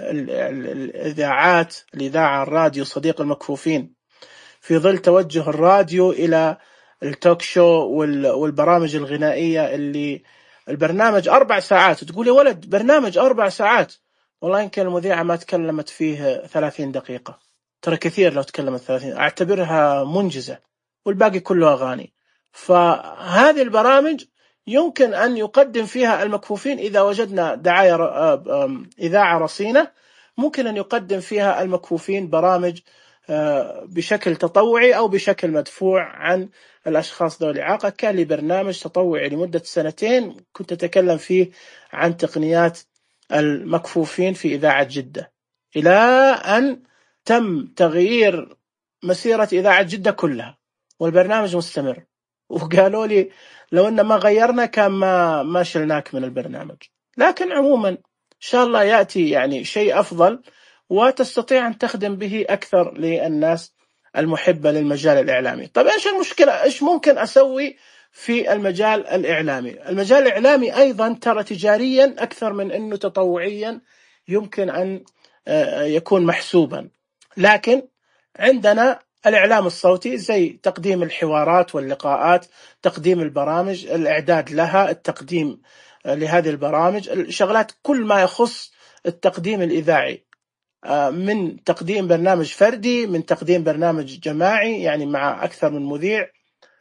الإذاعات، الإذاعة الراديو صديق المكفوفين، في ظل توجه الراديو إلى التوك شو والبرامج الغنائية، اللي البرنامج أربع ساعات، تقول يا ولد برنامج أربع ساعات، والله يمكن المذيعة ما تكلمت فيه ثلاثين دقيقة، ترى كثير لو تكلمت ثلاثين، أعتبرها منجزة، والباقي كله أغاني. فهذه البرامج يمكن أن يقدم فيها المكفوفين، إذا وجدنا دعاية إذاعة رصينة ممكن أن يقدم فيها المكفوفين برامج بشكل تطوعي أو بشكل مدفوع عن الأشخاص ذوي الإعاقة. كان لي برنامج تطوعي لمدة سنتين كنت أتكلم فيه عن تقنيات المكفوفين في إذاعة جدة، إلى أن تم تغيير مسيرة إذاعة جدة كلها، والبرنامج مستمر. وقالوا لي لو أن ما غيرنا كان ما ما شلناك من البرنامج. لكن عموما إن شاء الله يأتي يعني شيء أفضل، وتستطيع أن تخدم به أكثر للناس المحبة للمجال الإعلامي. طيب إيش المشكلة؟ إيش ممكن أسوي في المجال الإعلامي؟ المجال الإعلامي أيضا ترى تجاريا أكثر من أنه تطوعيا يمكن أن يكون محسوبا. لكن عندنا الإعلام الصوتي، زي تقديم الحوارات واللقاءات، تقديم البرامج، الإعداد لها، التقديم لهذه البرامج، الشغلات كل ما يخص التقديم الإذاعي، من تقديم برنامج فردي، من تقديم برنامج جماعي يعني مع أكثر من مذيع.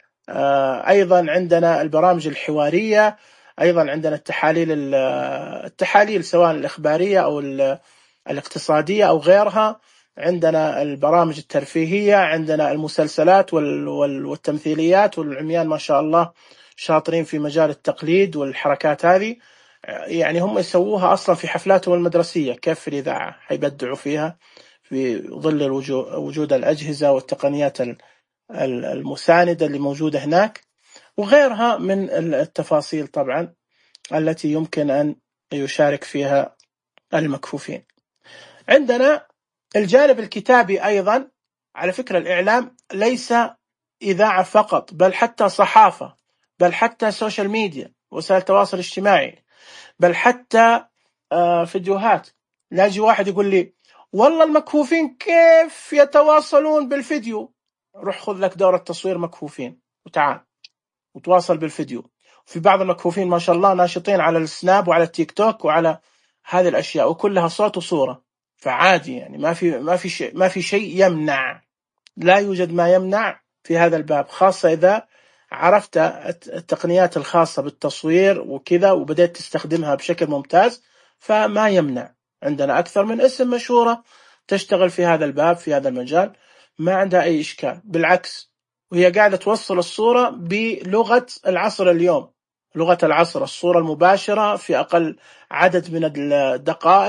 أيضا عندنا البرامج الحوارية، أيضا عندنا التحاليل التحاليل سواء الإخبارية أو الاقتصادية أو غيرها، عندنا البرامج الترفيهية، عندنا المسلسلات والتمثيليات، والعميان ما شاء الله شاطرين في مجال التقليد والحركات هذه، يعني هم يسووها أصلا في حفلاتهم المدرسية، كيف في الإذاعة حيبدعوا فيها في ظل وجود الأجهزة والتقنيات المساندة اللي موجودة هناك، وغيرها من التفاصيل طبعا التي يمكن أن يشارك فيها المكفوفين. عندنا الجانب الكتابي أيضا. على فكرة الإعلام ليس إذاعة فقط، بل حتى صحافة، بل حتى سوشيال ميديا، وسائل التواصل الاجتماعي، بل حتى فيديوهات. لا يجي واحد يقول لي والله المكفوفين كيف يتواصلون بالفيديو، روح خذ لك دورة تصوير مكفوفين وتعال وتواصل بالفيديو. في بعض المكفوفين ما شاء الله ناشطين على السناب وعلى التيك توك وعلى هذه الأشياء، وكلها صوت وصورة، فعادي يعني ما في ما في شيء ما في شيء يمنع، لا يوجد ما يمنع في هذا الباب، خاصة إذا عرفت التقنيات الخاصة بالتصوير وكذا وبدأت تستخدمها بشكل ممتاز، فما يمنع. عندنا أكثر من اسم مشهورة تشتغل في هذا الباب في هذا المجال، ما عندها أي إشكال، بالعكس، وهي قاعدة توصل الصورة بلغة العصر اليوم، لغة العصر، الصورة المباشرة في أقل عدد من الدقائق،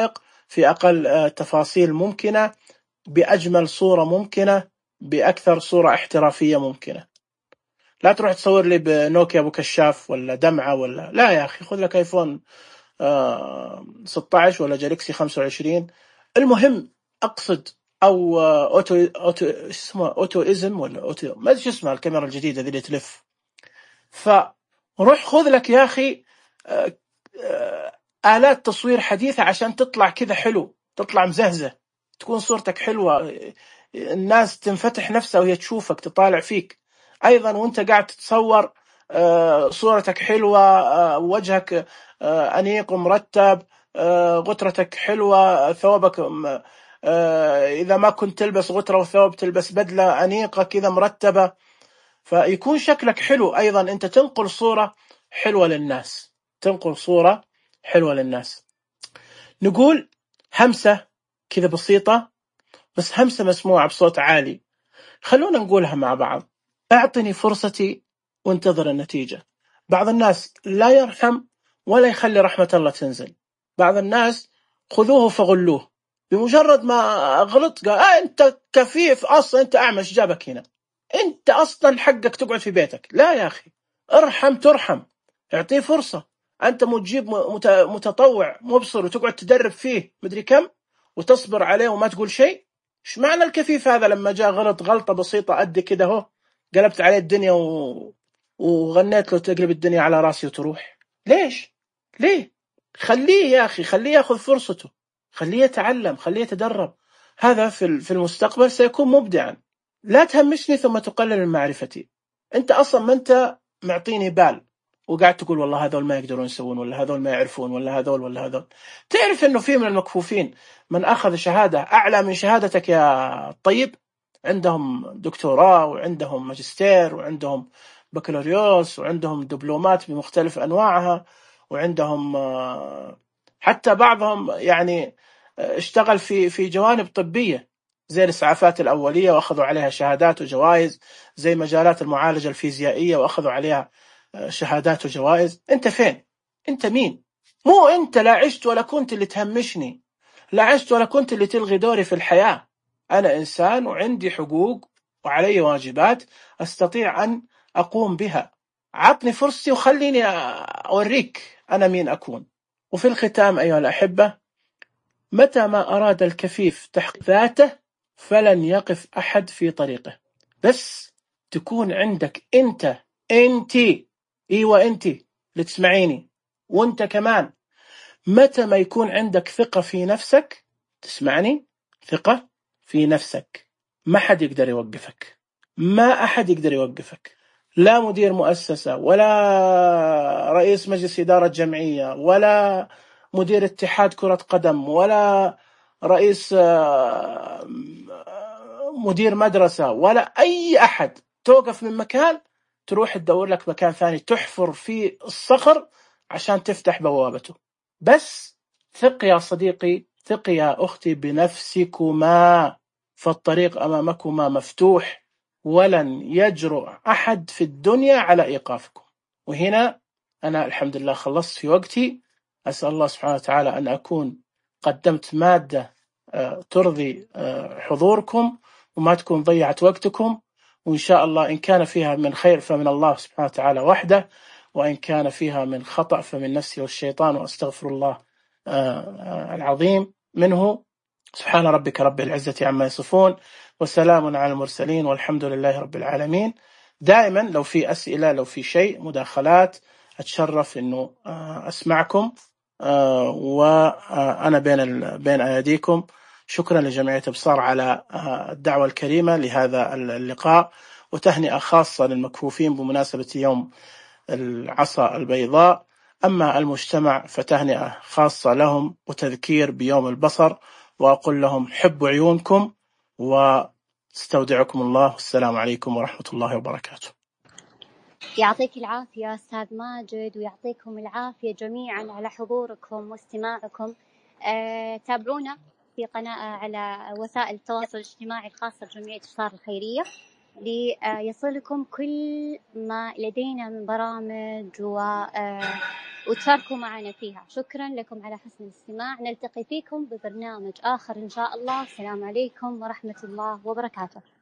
في أقل تفاصيل ممكنة، بأجمل صورة ممكنة، بأكثر صورة احترافية ممكنة. لا تروح تصور لي بنوكيا أبو كشاف ولا دمعة ولا لا يا أخي، خذ لك آيفون ستة عشر ولا جالكسي خمسة وعشرين. المهم أقصد أو أوتو أوتو اسمه أوتو إزم ولا أوتو ما أدري شو اسمها الكاميرا الجديدة ذي اللي تلف. فروح خذ لك يا أخي آلات تصوير حديثة عشان تطلع كذا حلو، تطلع مزهزة، تكون صورتك حلوة، الناس تنفتح نفسها وهي تشوفك تطالع فيك. أيضا وانت قاعد تتصور صورتك حلوة، وجهك أنيق ومرتب، غترتك حلوة، ثوبك إذا ما كنت تلبس غترة وثوب تلبس بدلة أنيقة كذا مرتبة، فيكون شكلك حلو. أيضا أنت تنقل صورة حلوة للناس، تنقل صورة حلوة للناس. نقول همسة كذا بسيطة، بس همسة مسموعة بصوت عالي، خلونا نقولها مع بعض. أعطني فرصتي وانتظر النتيجة. بعض الناس لا يرحم ولا يخلي رحمة الله تنزل. بعض الناس خذوه فغلوه، بمجرد ما غلط قال آه أنت كفيف أصلا، أنت أعمش جابك هنا، أنت أصلا حقك تقعد في بيتك. لا يا أخي، ارحم ترحم، اعطيه فرصة. أنت متجيب متطوع مبصر وتقعد تدرب فيه مدري كم وتصبر عليه وما تقول شيء. إيش معنى الكفيف هذا لما جاء غلط غلطة بسيطة قد كده هو قلبت عليه الدنيا و... وغنيت له تقلب الدنيا على راسي وتروح؟ ليش؟ ليه؟ خليه يا أخي، خليه يأخذ فرصته، خليه يتعلم، خليه يتدرب. هذا في في المستقبل سيكون مبدعا. لا تهمشني ثم تقلل من معرفتي. أنت أصلا ما أنت معطيني بال وقاعد تقول والله هذول ما يقدرون يسوون، ولا هذول ما يعرفون، ولا هذول ولا هذول. تعرف إنه في من المكفوفين من أخذ شهادة أعلى من شهادتك يا طيب، عندهم دكتوراه وعندهم ماجستير وعندهم بكالوريوس وعندهم دبلومات بمختلف أنواعها، وعندهم حتى بعضهم يعني اشتغل في في جوانب طبية زي الإسعافات الأولية وأخذوا عليها شهادات وجوائز، زي مجالات المعالجة الفيزيائية وأخذوا عليها شهادات وجوائز. أنت فين؟ أنت مين؟ مو أنت لا عشت ولا كنت اللي تهمشني، لا عشت ولا كنت اللي تلغي دوري في الحياة. أنا إنسان وعندي حقوق وعلي واجبات أستطيع أن أقوم بها. عطني فرصتي وخليني أوريك أنا مين أكون. وفي الختام أيها الأحبة، متى ما أراد الكفيف تحقيق ذاته فلن يقف أحد في طريقه. بس تكون عندك أنت أنتي إيوة أنتي اللي تسمعيني، وأنت كمان متى ما يكون عندك ثقة في نفسك، تسمعني، ثقة في نفسك، ما حد يقدر يوقفك، ما أحد يقدر يوقفك. لا مدير مؤسسة ولا رئيس مجلس إدارة جمعية ولا مدير اتحاد كرة قدم ولا رئيس مدير مدرسة ولا أي أحد توقف من مكان تروح تدور لك مكان ثاني تحفر في الصخر عشان تفتح بوابته. بس ثق يا صديقي، ثق يا أختي بنفسكما، فالطريق أمامكما مفتوح ولن يجرؤ أحد في الدنيا على إيقافكم. وهنا أنا الحمد لله خلصت في وقتي. أسأل الله سبحانه وتعالى أن أكون قدمت مادة ترضي حضوركم وما تكون ضيعت وقتكم، وإن شاء الله إن كان فيها من خير فمن الله سبحانه وتعالى وحده، وإن كان فيها من خطأ فمن نفسي والشيطان، وأستغفر الله العظيم منه. سبحان ربك رب العزة عما يصفون وسلام على المرسلين والحمد لله رب العالمين. دائما لو في أسئلة، لو في شيء مداخلات، أتشرف إنه أسمعكم وأنا بين بين أيديكم. شكرا لجمعية إبصار على الدعوة الكريمة لهذا اللقاء، وتهنئة خاصة للمكفوفين بمناسبة يوم العصا البيضاء. أما المجتمع فتهنئة خاصة لهم وتذكير بيوم البصر، وأقول لهم حبوا عيونكم واستودعكم الله، والسلام عليكم ورحمة الله وبركاته. يعطيك العافية أستاذ ماجد، ويعطيكم العافية جميعا على حضوركم واستماعكم. أه تابعونا في قناة على وسائل التواصل الاجتماعي الخاصة بجمعية إبصار الخيرية ليصلكم كل ما لدينا من برامج وتشاركوا معنا فيها. شكرا لكم على حسن الاستماع، نلتقي فيكم ببرنامج آخر إن شاء الله. السلام عليكم ورحمة الله وبركاته.